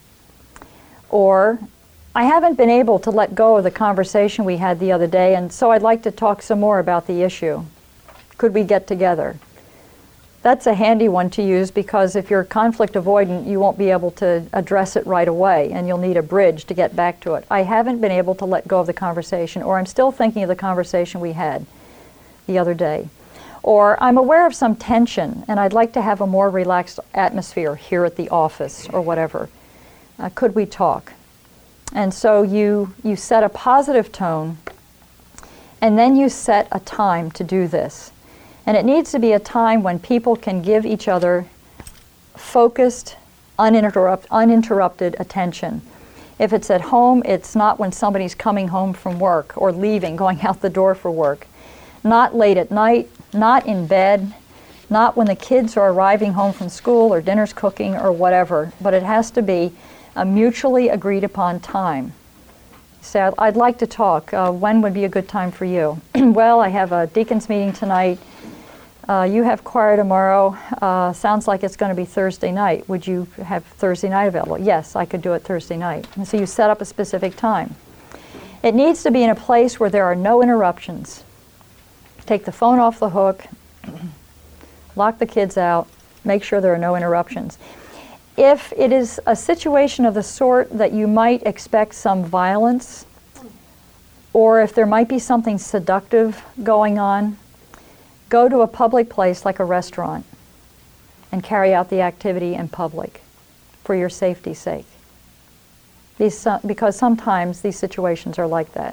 Or, I haven't been able to let go of the conversation we had the other day, and so I'd like to talk some more about the issue. Could we get together? That's a handy one to use because if you're conflict avoidant, you won't be able to address it right away, and you'll need a bridge to get back to it. I haven't been able to let go of the conversation, or I'm still thinking of the conversation we had the other day. Or I'm aware of some tension, and I'd like to have a more relaxed atmosphere here at the office, or whatever. Could we talk? And so you set a positive tone, and then you set a time to do this. And it needs to be a time when people can give each other focused, uninterrupted attention. If it's at home, it's not when somebody's coming home from work or leaving, going out the door for work. Not late at night, not in bed, not when the kids are arriving home from school or dinner's cooking or whatever, but it has to be a mutually agreed upon time. Say, I'd like to talk. When would be a good time for you? Well, I have a deacon's meeting tonight. You have choir tomorrow. Sounds like it's going to be Thursday night. Would you have Thursday night available? Yes, I could do it Thursday night. And so you set up a specific time. It needs to be in a place where there are no interruptions. Take the phone off the hook, lock the kids out, make sure there are no interruptions. If it is a situation of the sort that you might expect some violence, or if there might be something seductive going on, go to a public place like a restaurant and carry out the activity in public for your safety's sake. Because sometimes these situations are like that.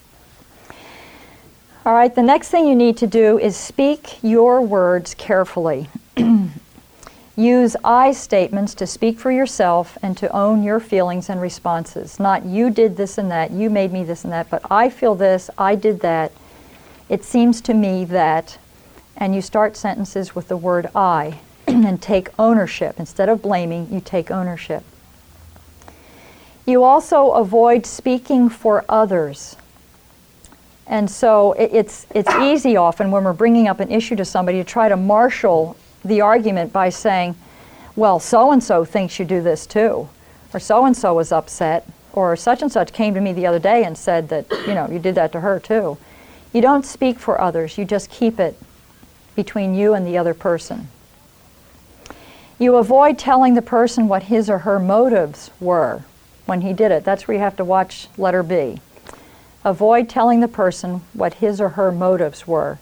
All right, the next thing you need to do is speak your words carefully. Use I statements to speak for yourself and to own your feelings and responses. Not you did this and that, you made me this and that, but I feel this, I did that, it seems to me that, and you start sentences with the word I and take ownership. Instead of blaming, you take ownership. You also avoid speaking for others. And so it's easy often when we're bringing up an issue to somebody to try to marshal the argument by saying, well, so-and-so thinks you do this too, or so-and-so was upset, or such and such came to me the other day and said that, you did that to her too. You don't speak for others, you just keep it between you and the other person. You avoid telling the person what his or her motives were when he did it. That's where you have to watch letter B. Avoid telling the person what his or her motives were.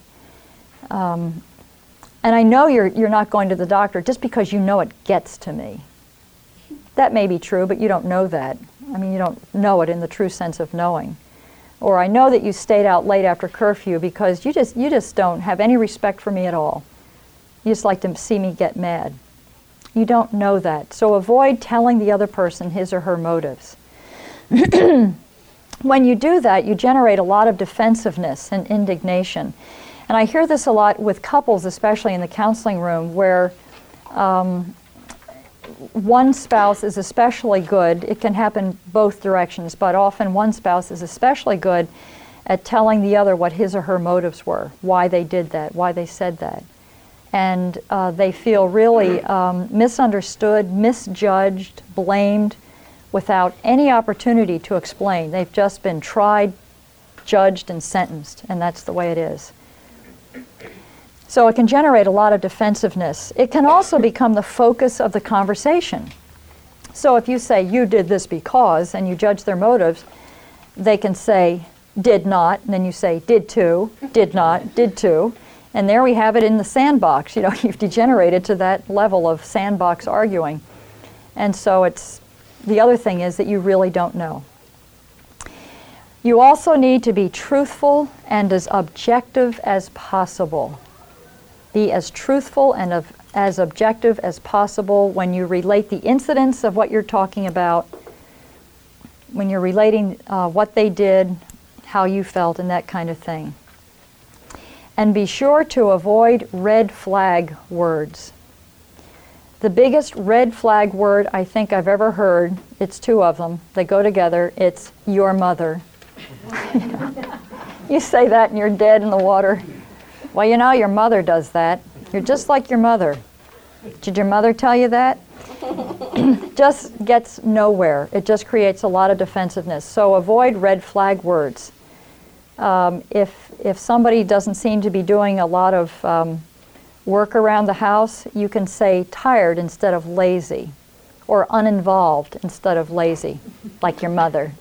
And I know you're not going to the doctor just because you know it gets to me. That may be true, but you don't know that. I mean, you don't know it in the true sense of knowing. Or I know that you stayed out late after curfew because you just don't have any respect for me at all. You just like to see me get mad. You don't know that. So avoid telling the other person his or her motives. When you do that, you generate a lot of defensiveness and indignation. And I hear this a lot with couples, especially in the counseling room, where one spouse is especially good. It can happen both directions, but often one spouse is especially good at telling the other what his or her motives were, why they did that, why they said that. And they feel really misunderstood, misjudged, blamed, without any opportunity to explain. They've just been tried, judged, and sentenced, and that's the way it is. So it can generate a lot of defensiveness. It can also become the focus of the conversation. So if you say, you did this because, and you judge their motives, they can say, did not, and then you say, did to, did not, did to, and there we have it in the sandbox. You've degenerated to that level of sandbox arguing. And so the other thing is that you really don't know. You also need to be truthful and as objective as possible. Be as truthful and as objective as possible when you relate the incidents of what you're talking about, when you're relating what they did, how you felt, and that kind of thing. And be sure to avoid red flag words. The biggest red flag word I think I've ever heard, it's two of them, they go together, it's your mother. You say that and you're dead in the water. Well, your mother does that. You're just like your mother. Did your mother tell you that? Just gets nowhere. It just creates a lot of defensiveness. So avoid red flag words. If somebody doesn't seem to be doing a lot of work around the house, you can say tired instead of lazy, or uninvolved instead of lazy, like your mother.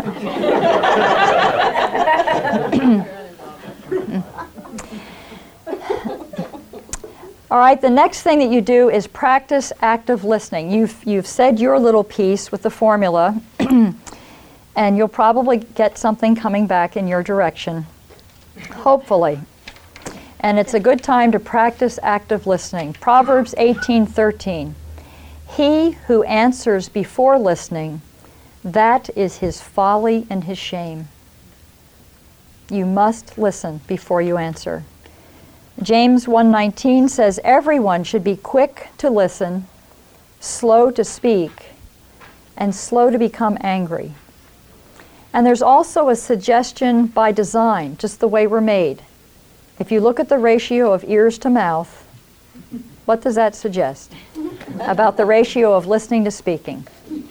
All right, the next thing that you do is practice active listening. You've said your little piece with the formula, and you'll probably get something coming back in your direction, hopefully. And it's a good time to practice active listening. Proverbs 18:13. He who answers before listening, that is his folly and his shame. You must listen before you answer. James 1:19 says everyone should be quick to listen, slow to speak, and slow to become angry. And there's also a suggestion by design, just the way we're made. If you look at the ratio of ears to mouth, what does that suggest about the ratio of listening to speaking?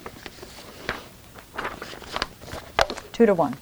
2 to 1.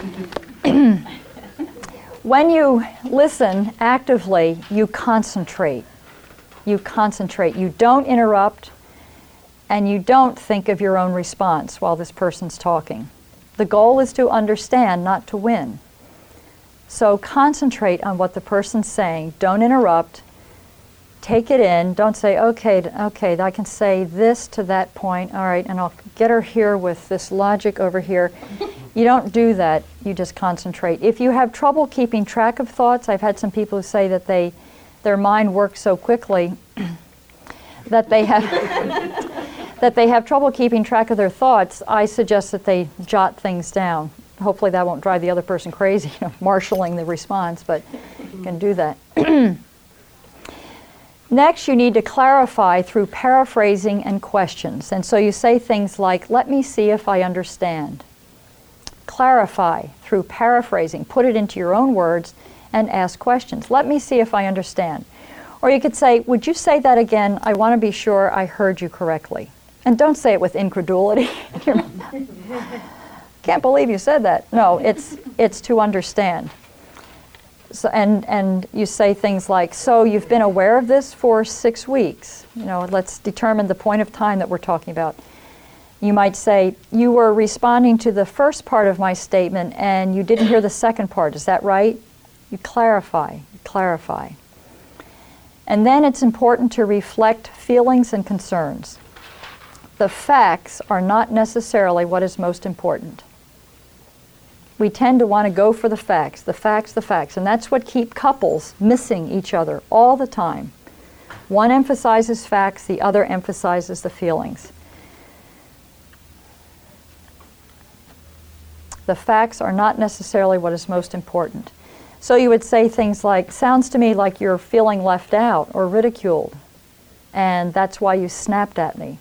When you listen actively, you concentrate. You concentrate. You don't interrupt, and you don't think of your own response while this person's talking. The goal is to understand, not to win. So concentrate on what the person's saying. Don't interrupt. Take it in. Don't say, okay, I can say this to that point. All right, and I'll get her here with this logic over here. You don't do that. You just concentrate. If you have trouble keeping track of thoughts, I've had some people who say that their mind works so quickly that they have trouble keeping track of their thoughts. I suggest that they jot things down. Hopefully that won't drive the other person crazy, marshaling the response, but you can do that. Next, you need to clarify through paraphrasing and questions. And so you say things like, let me see if I understand. clarify through paraphrasing, put it into your own words, and ask questions. Let me see if I understand. Or you could say, would you say that again? I want to be sure I heard you correctly. And don't say it with incredulity. Can't believe you said that. No, it's to understand. So, and you say things like, so you've been aware of this for 6 weeks. Let's determine the point of time that we're talking about. You might say, you were responding to the first part of my statement and you didn't hear the second part. Is that right? You clarify. And then it's important to reflect feelings and concerns. The facts are not necessarily what is most important. We tend to want to go for the facts, and that's what keeps couples missing each other all the time. One emphasizes facts, the other emphasizes the feelings. The facts are not necessarily what is most important. So you would say things like, sounds to me like you're feeling left out or ridiculed, and that's why you snapped at me.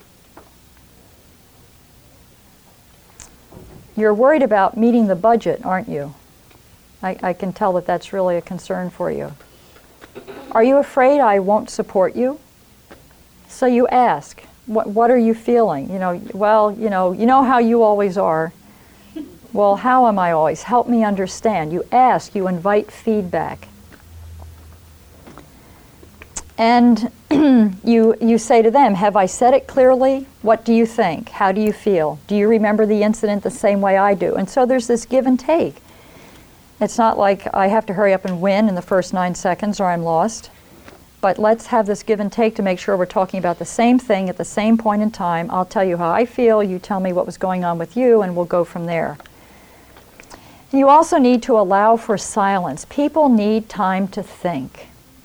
You're worried about meeting the budget, aren't you? I can tell that that's really a concern for you. Are you afraid I won't support you? So you ask, what are you feeling? You know how you always are. Well, how am I always? Help me understand. You ask, you invite feedback. And you say to them, have I said it clearly? What do you think? How do you feel? Do you remember the incident the same way I do? And so there's this give and take. It's not like I have to hurry up and win in the first 9 seconds or I'm lost. But let's have this give and take to make sure we're talking about the same thing at the same point in time. I'll tell you how I feel, you tell me what was going on with you, and we'll go from there. You also need to allow for silence. People need time to think.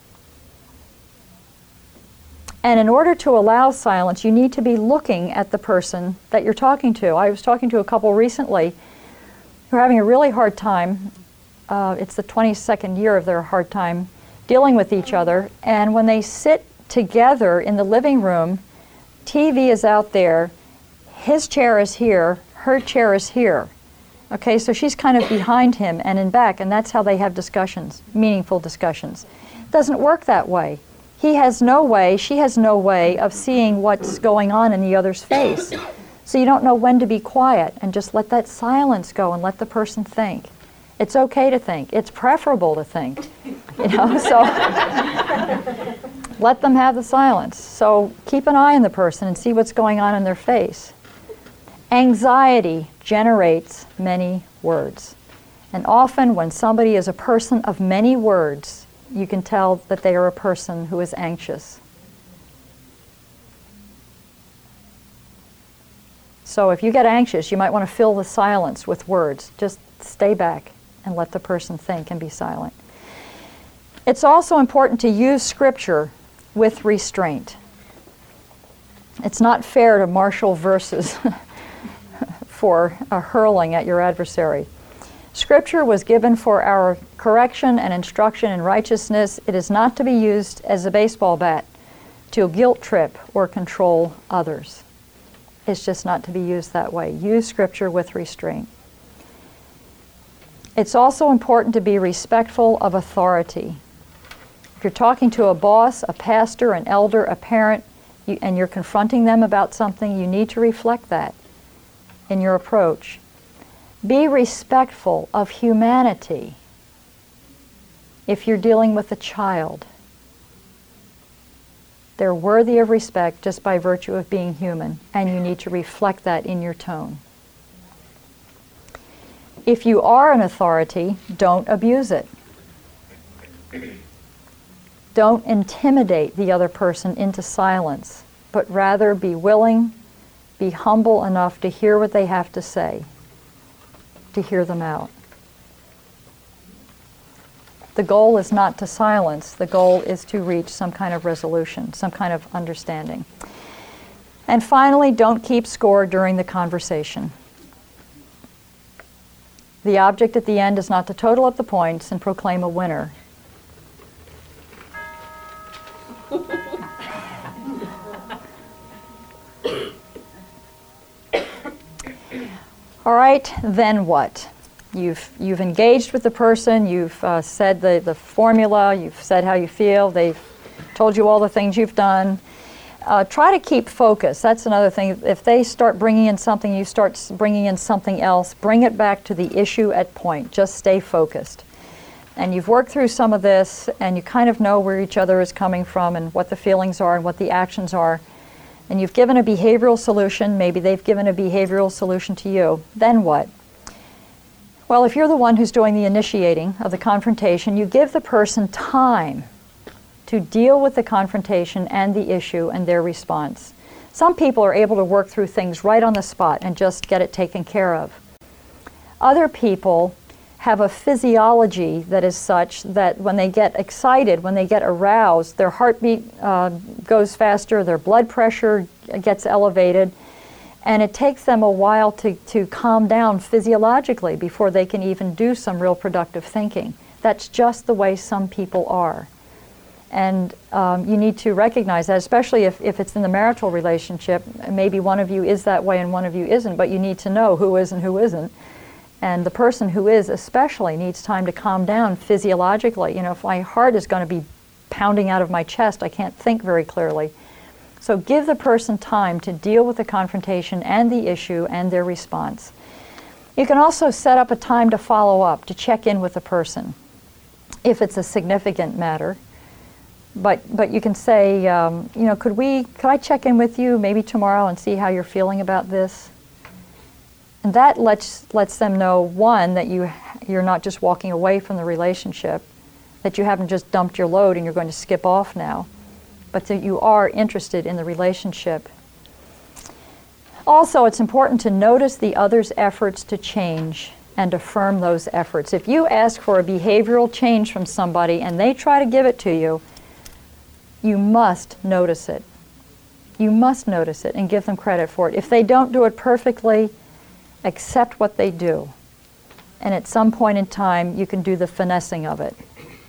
And in order to allow silence, you need to be looking at the person that you're talking to. I was talking to a couple recently who are having a really hard time. It's the 22nd year of their hard time dealing with each other. And when they sit together in the living room, TV is out there, his chair is here, her chair is here. Okay, so she's kind of behind him and in back, and that's how they have discussions, meaningful discussions. It doesn't work that way. He has no way, she has no way of seeing what's going on in the other's face. So you don't know when to be quiet and just let that silence go and let the person think. It's okay to think. It's preferable to think. So let them have the silence. So keep an eye on the person and see what's going on in their face. Anxiety generates many words. And often when somebody is a person of many words, you can tell that they are a person who is anxious. So if you get anxious, you might want to fill the silence with words. Just stay back and let the person think and be silent. It's also important to use Scripture with restraint. It's not fair to marshal verses for hurling at your adversary. Scripture was given for our correction and instruction in righteousness. It is not to be used as a baseball bat to guilt trip or control others. It's just not to be used that way. Use Scripture with restraint. It's also important to be respectful of authority. If you're talking to a boss, a pastor, an elder, a parent, and you're confronting them about something, you need to reflect that in your approach. Be respectful of humanity if you're dealing with a child. They're worthy of respect just by virtue of being human, and you need to reflect that in your tone. If you are an authority, don't abuse it. Don't intimidate the other person into silence, but rather be willing, be humble enough to hear what they have to say, to hear them out. The goal is not to silence. The goal is to reach some kind of resolution, some kind of understanding. And finally, don't keep score during the conversation. The object at the end is not to total up the points and proclaim a winner. All right, then what? You've engaged with the person, you've said the formula, you've said how you feel, they've told you all the things you've done. Try to keep focus. That's another thing. If they start bringing in something, you start bringing in something else, bring it back to the issue at point. Just stay focused. And you've worked through some of this, and you kind of know where each other is coming from and what the feelings are and what the actions are. And you've given a behavioral solution. Maybe they've given a behavioral solution to you. Then what? Well, if you're the one who's doing the initiating of the confrontation, you give the person time to deal with the confrontation and the issue and their response. Some people are able to work through things right on the spot and just get it taken care of. Other people have a physiology that is such that when they get excited, when they get aroused, their heartbeat goes faster, their blood pressure gets elevated, and it takes them a while to calm down physiologically before they can even do some real productive thinking. That's just the way some people are. And you need to recognize that, especially if it's in the marital relationship. Maybe one of you is that way and one of you isn't, but you need to know who is and who isn't. And the person who is especially needs time to calm down physiologically. You know, if my heart is going to be pounding out of my chest, I can't think very clearly. So give the person time to deal with the confrontation and the issue and their response. You can also set up a time to follow up, to check in with the person, if it's a significant matter. But you can say, you know, could I check in with you maybe tomorrow and see how you're feeling about this? And that lets them know, one, that you're not just walking away from the relationship, that you haven't just dumped your load and you're going to skip off now, but that you are interested in the relationship. Also, it's important to notice the other's efforts to change and affirm those efforts. If you ask for a behavioral change from somebody and they try to give it to you, you must notice it. You must notice it and give them credit for it. If they don't do it perfectly, accept what they do. And at some point in time, you can do the finessing of it.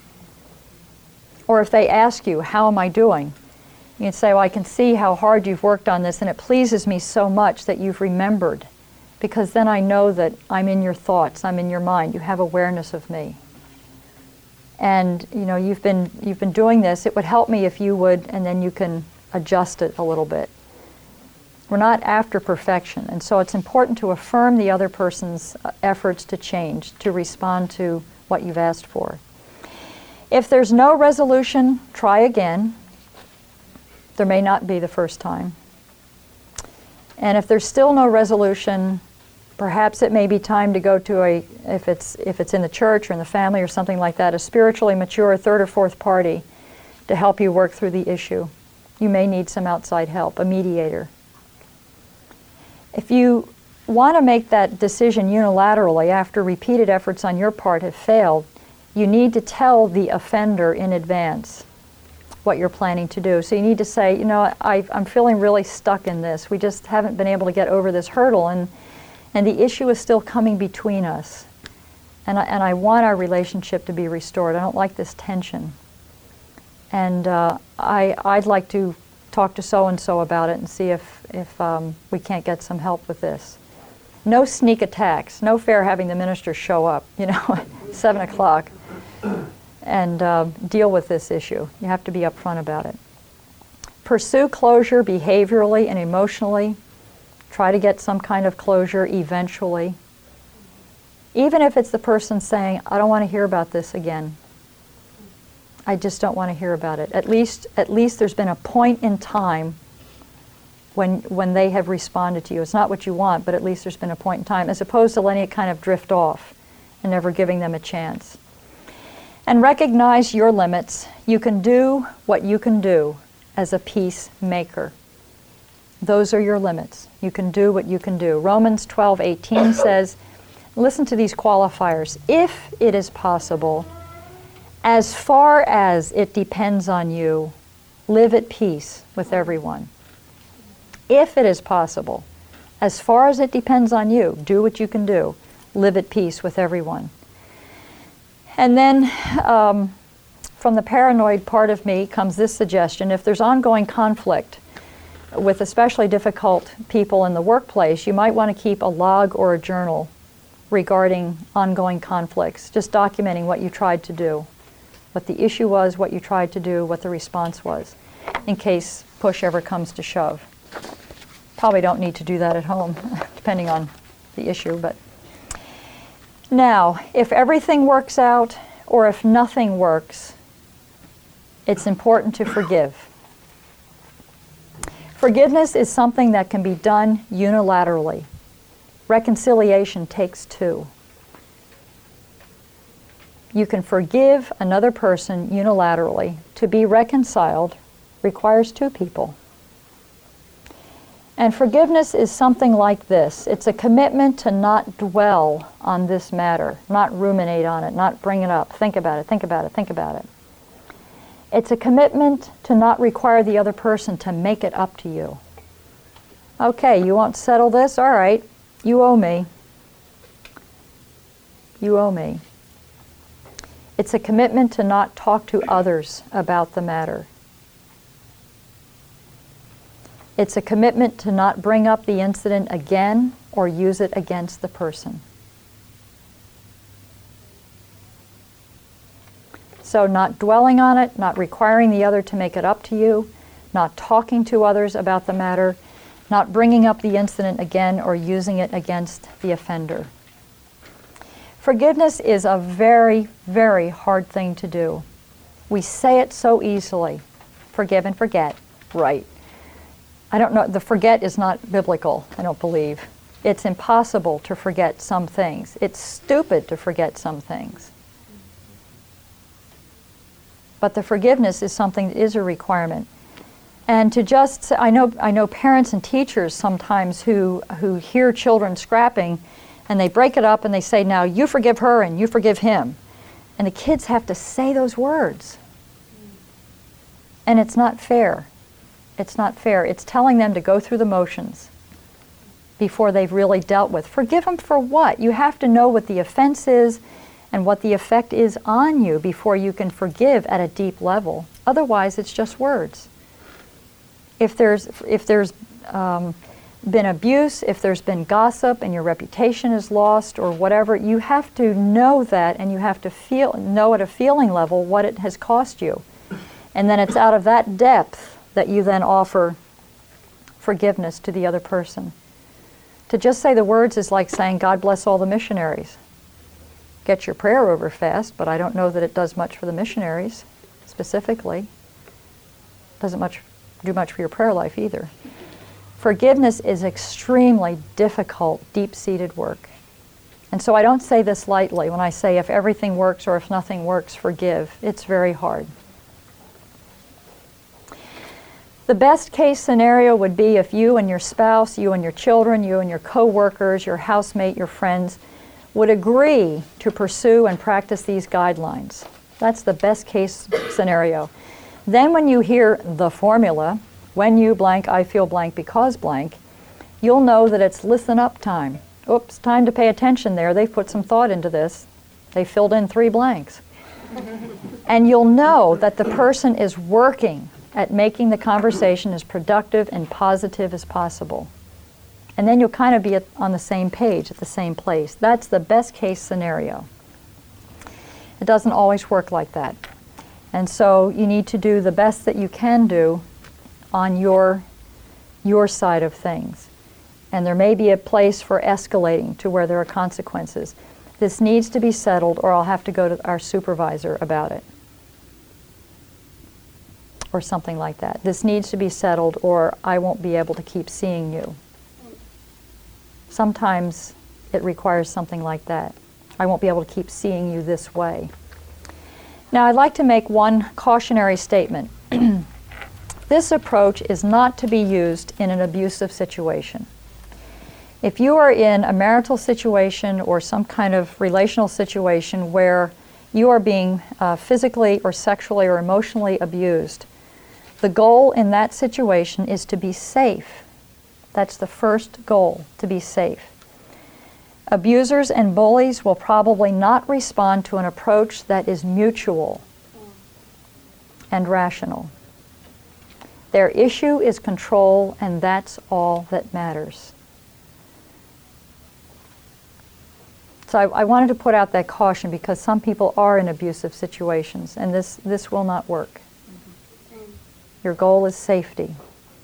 Or if they ask you, how am I doing? You can say, well, I can see how hard you've worked on this, and it pleases me so much that you've remembered, because then I know that I'm in your thoughts, I'm in your mind, you have awareness of me. And you know, you've been doing this, it would help me if you would, and then you can adjust it a little bit. We're not after perfection, and so it's important to affirm the other person's efforts to change, to respond to what you've asked for. If there's no resolution, try again. There may not be the first time. And if there's still no resolution, perhaps it may be time to go to if it's in the church or in the family or something like that, a spiritually mature third or fourth party to help you work through the issue. You may need some outside help, a mediator. If you want to make that decision unilaterally after repeated efforts on your part have failed, you need to tell the offender in advance what you're planning to do. So you need to say, you know, I'm feeling really stuck in this. We just haven't been able to get over this hurdle, and the issue is still coming between us. And I want our relationship to be restored. I don't like this tension. And I'd like to talk to so-and-so about it and see if we can't get some help with this. No sneak attacks. No fair having the minister show up, you know, at 7 o'clock and deal with this issue. You have to be upfront about it. Pursue closure behaviorally and emotionally. Try to get some kind of closure eventually. Even if it's the person saying, I don't want to hear about this again. I just don't want to hear about it. At least there's been a point in time when they have responded to you. It's not what you want, but at least there's been a point in time, as opposed to letting it kind of drift off and never giving them a chance. And recognize your limits. You can do what you can do as a peacemaker. Those are your limits. You can do what you can do. Romans 12:18 says, listen to these qualifiers. If it is possible, as far as it depends on you, live at peace with everyone. If it is possible, as far as it depends on you, do what you can do. Live at peace with everyone. And then from the paranoid part of me comes this suggestion. If there's ongoing conflict with especially difficult people in the workplace, you might want to keep a log or a journal regarding ongoing conflicts, just documenting what you tried to do, what the issue was, what you tried to do, what the response was, in case push ever comes to shove. Probably don't need to do that at home, depending on the issue. But now, if everything works out or if nothing works, it's important to forgive. Forgiveness is something that can be done unilaterally. Reconciliation takes two. You can forgive another person unilaterally. To be reconciled requires two people. And forgiveness is something like this. It's a commitment to not dwell on this matter, not ruminate on it, not bring it up. Think about it, think about it, think about it. It's a commitment to not require the other person to make it up to you. Okay, you won't settle this? All right, you owe me. You owe me. It's a commitment to not talk to others about the matter. It's a commitment to not bring up the incident again or use it against the person. So not dwelling on it, not requiring the other to make it up to you, not talking to others about the matter, not bringing up the incident again or using it against the offender. Forgiveness is a very, very hard thing to do. We say it so easily. Forgive and forget. Right. I don't know, the forget is not biblical, I don't believe. It's impossible to forget some things. It's stupid to forget some things. But the forgiveness is something that is a requirement. And to just, I know parents and teachers sometimes who hear children scrapping, and they break it up and they say, now you forgive her and you forgive him. And the kids have to say those words. And it's not fair. It's not fair. It's telling them to go through the motions before they've really dealt with. Forgive them for what? You have to know what the offense is and what the effect is on you before you can forgive at a deep level. Otherwise, it's just words. If there's been abuse, if there's been gossip and your reputation is lost or whatever, you have to know that, and you have to know at a feeling level what it has cost you. And then it's out of that depth that you then offer forgiveness to the other person. To just say the words is like saying, God bless all the missionaries. Get your prayer over fast, but I don't know that it does much for the missionaries, specifically. Doesn't do much for your prayer life either. Forgiveness is extremely difficult, deep-seated work. And so I don't say this lightly when I say if everything works or if nothing works, forgive. It's very hard. The best case scenario would be if you and your spouse, you and your children, you and your co-workers, your housemate, your friends would agree to pursue and practice these guidelines. That's the best case scenario. Then when you hear the formula, when you blank, I feel blank because blank, you'll know that it's listen up time. Oops, time to pay attention there. They've put some thought into this. They filled in 3 blanks. And you'll know that the person is working at making the conversation as productive and positive as possible. And then you'll kind of be on the same page, at the same place. That's the best case scenario. It doesn't always work like that. And so you need to do the best that you can do on your side of things. And there may be a place for escalating to where there are consequences. This needs to be settled, or I'll have to go to our supervisor about it. Or something like that. This needs to be settled, or I won't be able to keep seeing you. Sometimes it requires something like that. I won't be able to keep seeing you this way. Now, I'd like to make one cautionary statement. This approach is not to be used in an abusive situation. If you are in a marital situation or some kind of relational situation where you are being physically or sexually or emotionally abused, the goal in that situation is to be safe. That's the first goal, to be safe. Abusers and bullies will probably not respond to an approach that is mutual and rational. Their issue is control, and that's all that matters. So I wanted to put out that caution because some people are in abusive situations, and this will not work. Your goal is safety.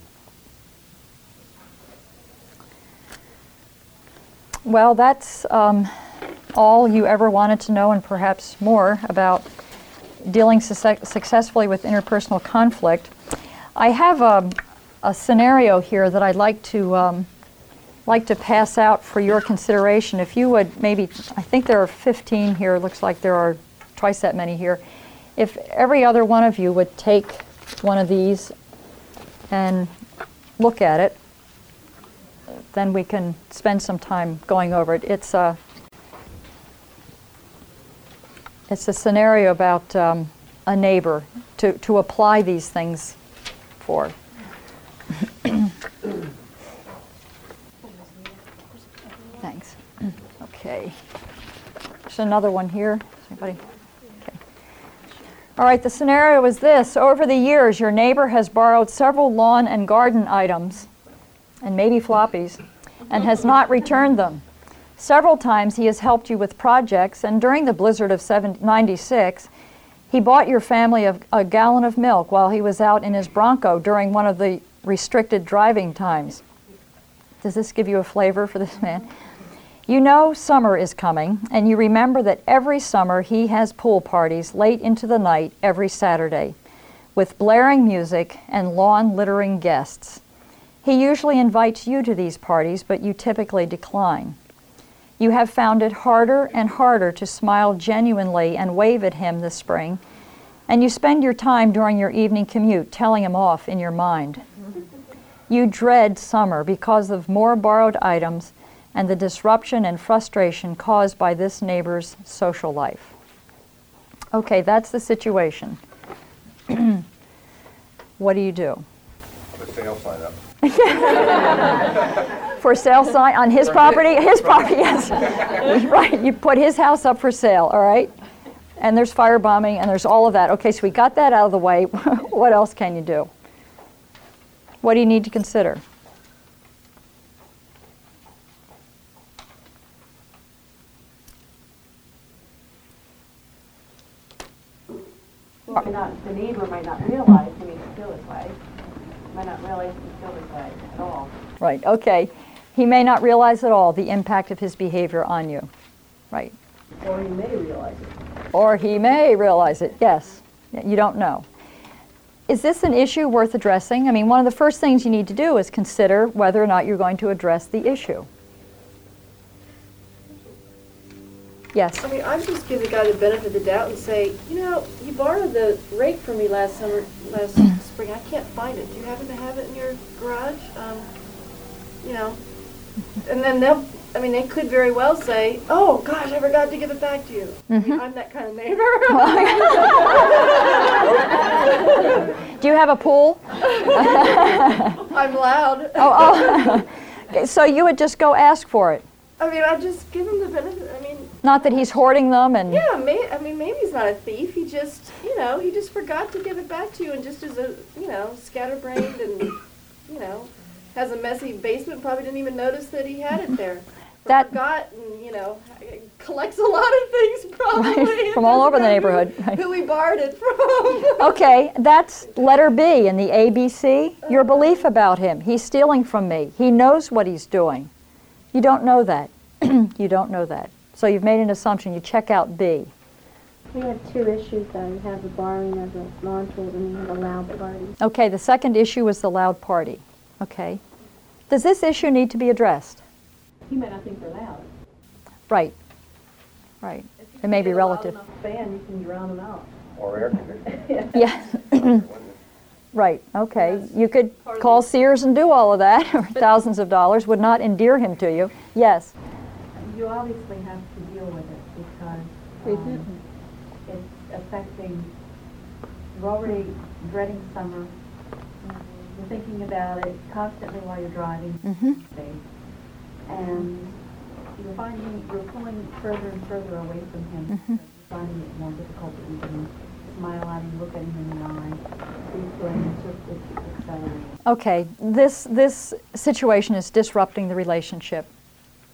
Well, that's all you ever wanted to know, and perhaps more, about dealing successfully with interpersonal conflict. I have a scenario here that I'd like to pass out for your consideration. If you would maybe, I think there are 15 here, it looks like there are twice that many here. If every other one of you would take one of these and look at it, then we can spend some time going over it. It's a scenario about a neighbor to apply these things for. Thanks. Okay. There's another one here. Anybody? Okay. All right, the scenario is this. Over the years, your neighbor has borrowed several lawn and garden items, and maybe floppies, and has not returned them. Several times he has helped you with projects, and during the blizzard of '96, he bought your family a gallon of milk while he was out in his Bronco during one of the restricted driving times. Does this give you a flavor for this man? You know summer is coming, and you remember that every summer he has pool parties late into the night every Saturday, with blaring music and lawn-littering guests. He usually invites you to these parties, but you typically decline. You have found it harder and harder to smile genuinely and wave at him this spring, and you spend your time during your evening commute telling him off in your mind. You dread summer because of more borrowed items and the disruption and frustration caused by this neighbor's social life. Okay, that's the situation. What do you do? Put a sale sign up. For sale sign on his property? His property, yes. Right, you put his house up for sale, all right? And there's firebombing and there's all of that. Okay, so we got that out of the way. What else can you do? What do you need to consider? Well, the neighbor might not realize he may feel this way. Might not realize he feels this way at all. Right, okay. He may not realize at all the impact of his behavior on you. Right. Or he may realize it. Or he may realize it, yes. You don't know. Is this an issue worth addressing? I mean, one of the first things you need to do is consider whether or not you're going to address the issue. Yes? I mean, I'd just give the guy the benefit of the doubt and say, you know, you borrowed the rake from me last spring. I can't find it. Do you happen to have it in your garage? You know, and then they could very well say, oh, gosh, I forgot to give it back to you. Mm-hmm. I mean, I'm that kind of neighbor. Do you have a pool? I'm loud. Oh. Okay, so you would just go ask for it? I mean, I'd just give him the benefit. I mean, not that he's hoarding them and... Yeah, maybe he's not a thief. He just, he just forgot to give it back to you and just is a, scatterbrained and, has a messy basement, probably didn't even notice that he had it there. Or forgot and, collects a lot of things probably. Right, from all over the neighborhood. Right. Who we borrowed it from. Okay, that's letter B in the ABC. Your belief about him. He's stealing from me. He knows what he's doing. You don't know that. You don't know that. So you've made an assumption. You check out B. We have two issues, though. You have the borrowing of the lawn tools and you have a loud party. Okay, the second issue is the loud party. Okay. Does this issue need to be addressed? He may not think they're loud. Right. Right. It may be relative. If you get a loud enough fan, you can drown them out. Or air conditioning. Yeah. Right. Okay. You could call Sears and do all of that for thousands of dollars. Would not endear him to you. Yes. You obviously have to deal with it because it's affecting, you're already dreading summer. You're thinking about it constantly while you're driving. Mm-hmm. And you're pulling further and further away from him. Mm-hmm. You're finding it more difficult to even smile at him, look at him in the eye. He's going to accelerate. Okay. This situation is disrupting the relationship.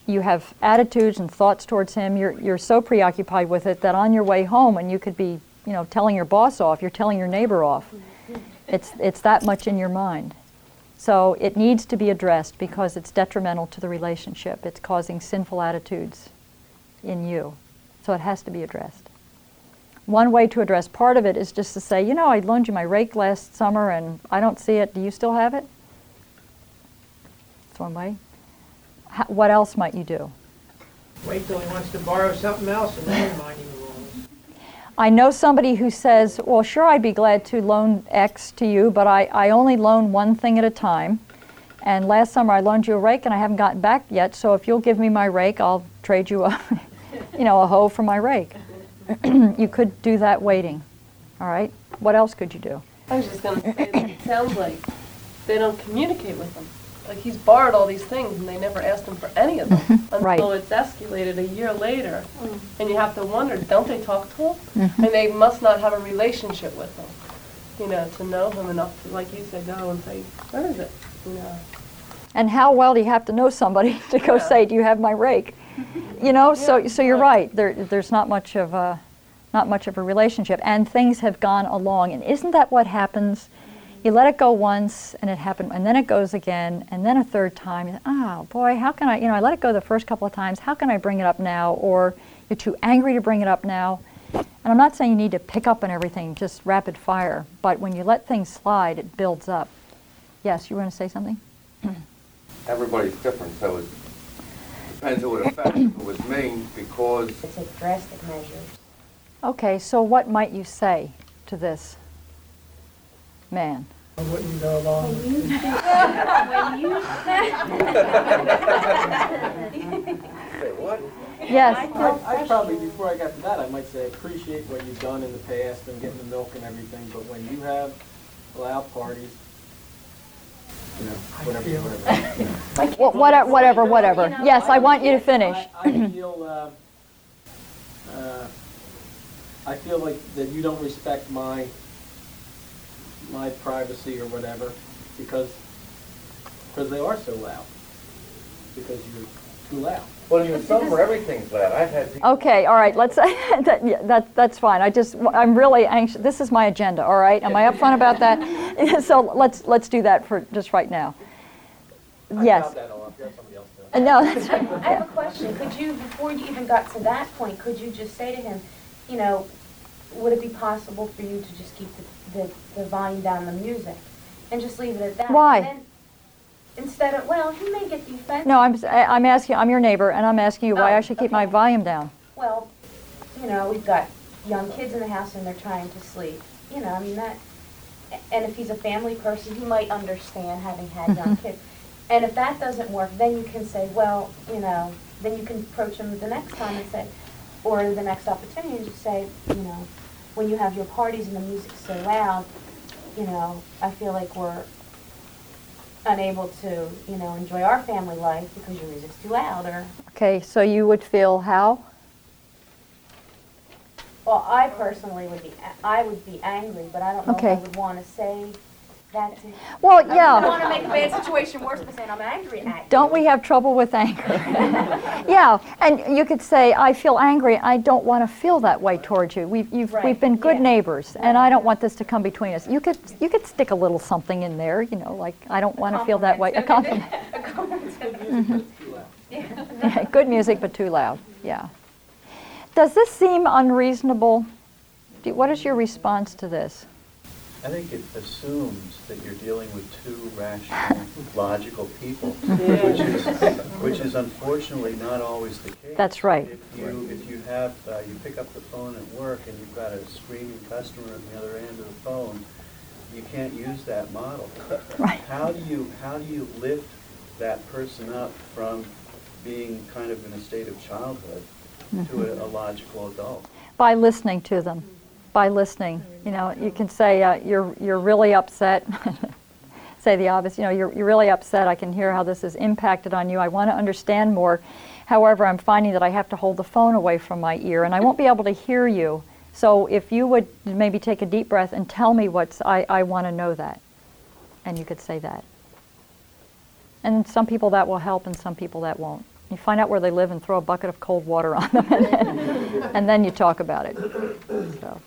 you have attitudes and thoughts towards him. You're so preoccupied with it that on your way home, and you could be, telling your boss off, you're telling your neighbor off. It's that much in your mind. So it needs to be addressed because it's detrimental to the relationship. It's causing sinful attitudes in you. So it has to be addressed. One way to address part of it is just to say, I loaned you my rake last summer and I don't see it. Do you still have it? That's one way. What else might you do? Wait till he wants to borrow something else and then remind him of rules. I know somebody who says, well, sure, I'd be glad to loan X to you, but I only loan one thing at a time. And last summer I loaned you a rake and I haven't gotten back yet, so if you'll give me my rake, I'll trade you a, a hoe for my rake. You could do that waiting. All right? What else could you do? I was just going to say that it sounds like they don't communicate with them. Like he's borrowed all these things and they never asked him for any of them until Right. it's escalated a year later. And you have to wonder, don't they talk to him? Mhm. And they must not have a relationship with him, to know him enough to, like you said, go and say, where is it? And how well do you have to know somebody to go say, do you have my rake? So you're right. There's not much of a relationship, and things have gone along. And isn't that what happens? You let it go once, and it happened, and then it goes again, and then a third time. You think, oh boy, how can I? I let it go the first couple of times. How can I bring it up now? Or you're too angry to bring it up now. And I'm not saying you need to pick up on everything, just rapid fire. But when you let things slide, it builds up. Yes, you were going to say something? Everybody's different, so it depends who it affects. If it was me, because To take drastic measures. Okay, so what might you say to this man? I wouldn't go along with it. say what? Yes. I probably, before I got to that, I might say, appreciate what you've done in the past and getting the milk and everything, but when you have loud parties, Whatever. Yes, I want you to finish. I feel like that you don't respect my privacy or whatever because they are so loud. Because you're too loud. Well, in the summer, everything's loud. I've had people... Okay, all right, let's that's fine. I'm really anxious. This is my agenda, all right? Am I upfront about that? So let's do that for just right now. Yes. No, that's right. I have a question. Could you, before you even got to that point, could you just say to him, would it be possible for you to just keep the volume down the music and just leave it at that? Why? And then, instead of, he may get defensive. No, I'm asking. I'm your neighbor, and I'm asking you why I should keep my volume down. Well, we've got young kids in the house and they're trying to sleep. That. And if he's a family person, he might understand having had young kids. And if that doesn't work, then you can say, then you can approach him the next time and say, or the next opportunity and just say, when you have your parties and the music's so loud, I feel like we're unable to, enjoy our family life because your music's too loud. Or Okay, so you would feel how? Well, I personally would be angry, but I don't know Okay. if I would want to say that to him. Well, I don't yeah. want to make a bad situation worse by saying I'm angry at you. Don't we have trouble with anger? Yeah, and you could say, I feel angry. I don't want to feel that way towards you. We've been good neighbors, and I don't want this to come between us. You could stick a little something in there, like I don't want to feel that way. A compliment. A compliment. Yeah, good music, but too loud. Yeah. Does this seem unreasonable? What is your response to this? I think it assumes that you're dealing with two rational, logical people, which is unfortunately not always the case. That's right. If you have you pick up the phone at work and you've got a screaming customer on the other end of the phone, you can't use that model. Right. How do you lift that person up from being kind of in a state of childhood to a logical adult? By listening to them. By listening, you can say you're really upset. Say the obvious. You're really upset. I can hear how this has impacted on you. I want to understand more. However, I'm finding that I have to hold the phone away from my ear, and I won't be able to hear you. So if you would maybe take a deep breath and tell me I want to know that, and you could say that. And some people that will help, and some people that won't. You find out where they live and throw a bucket of cold water on them, and then you talk about it. So.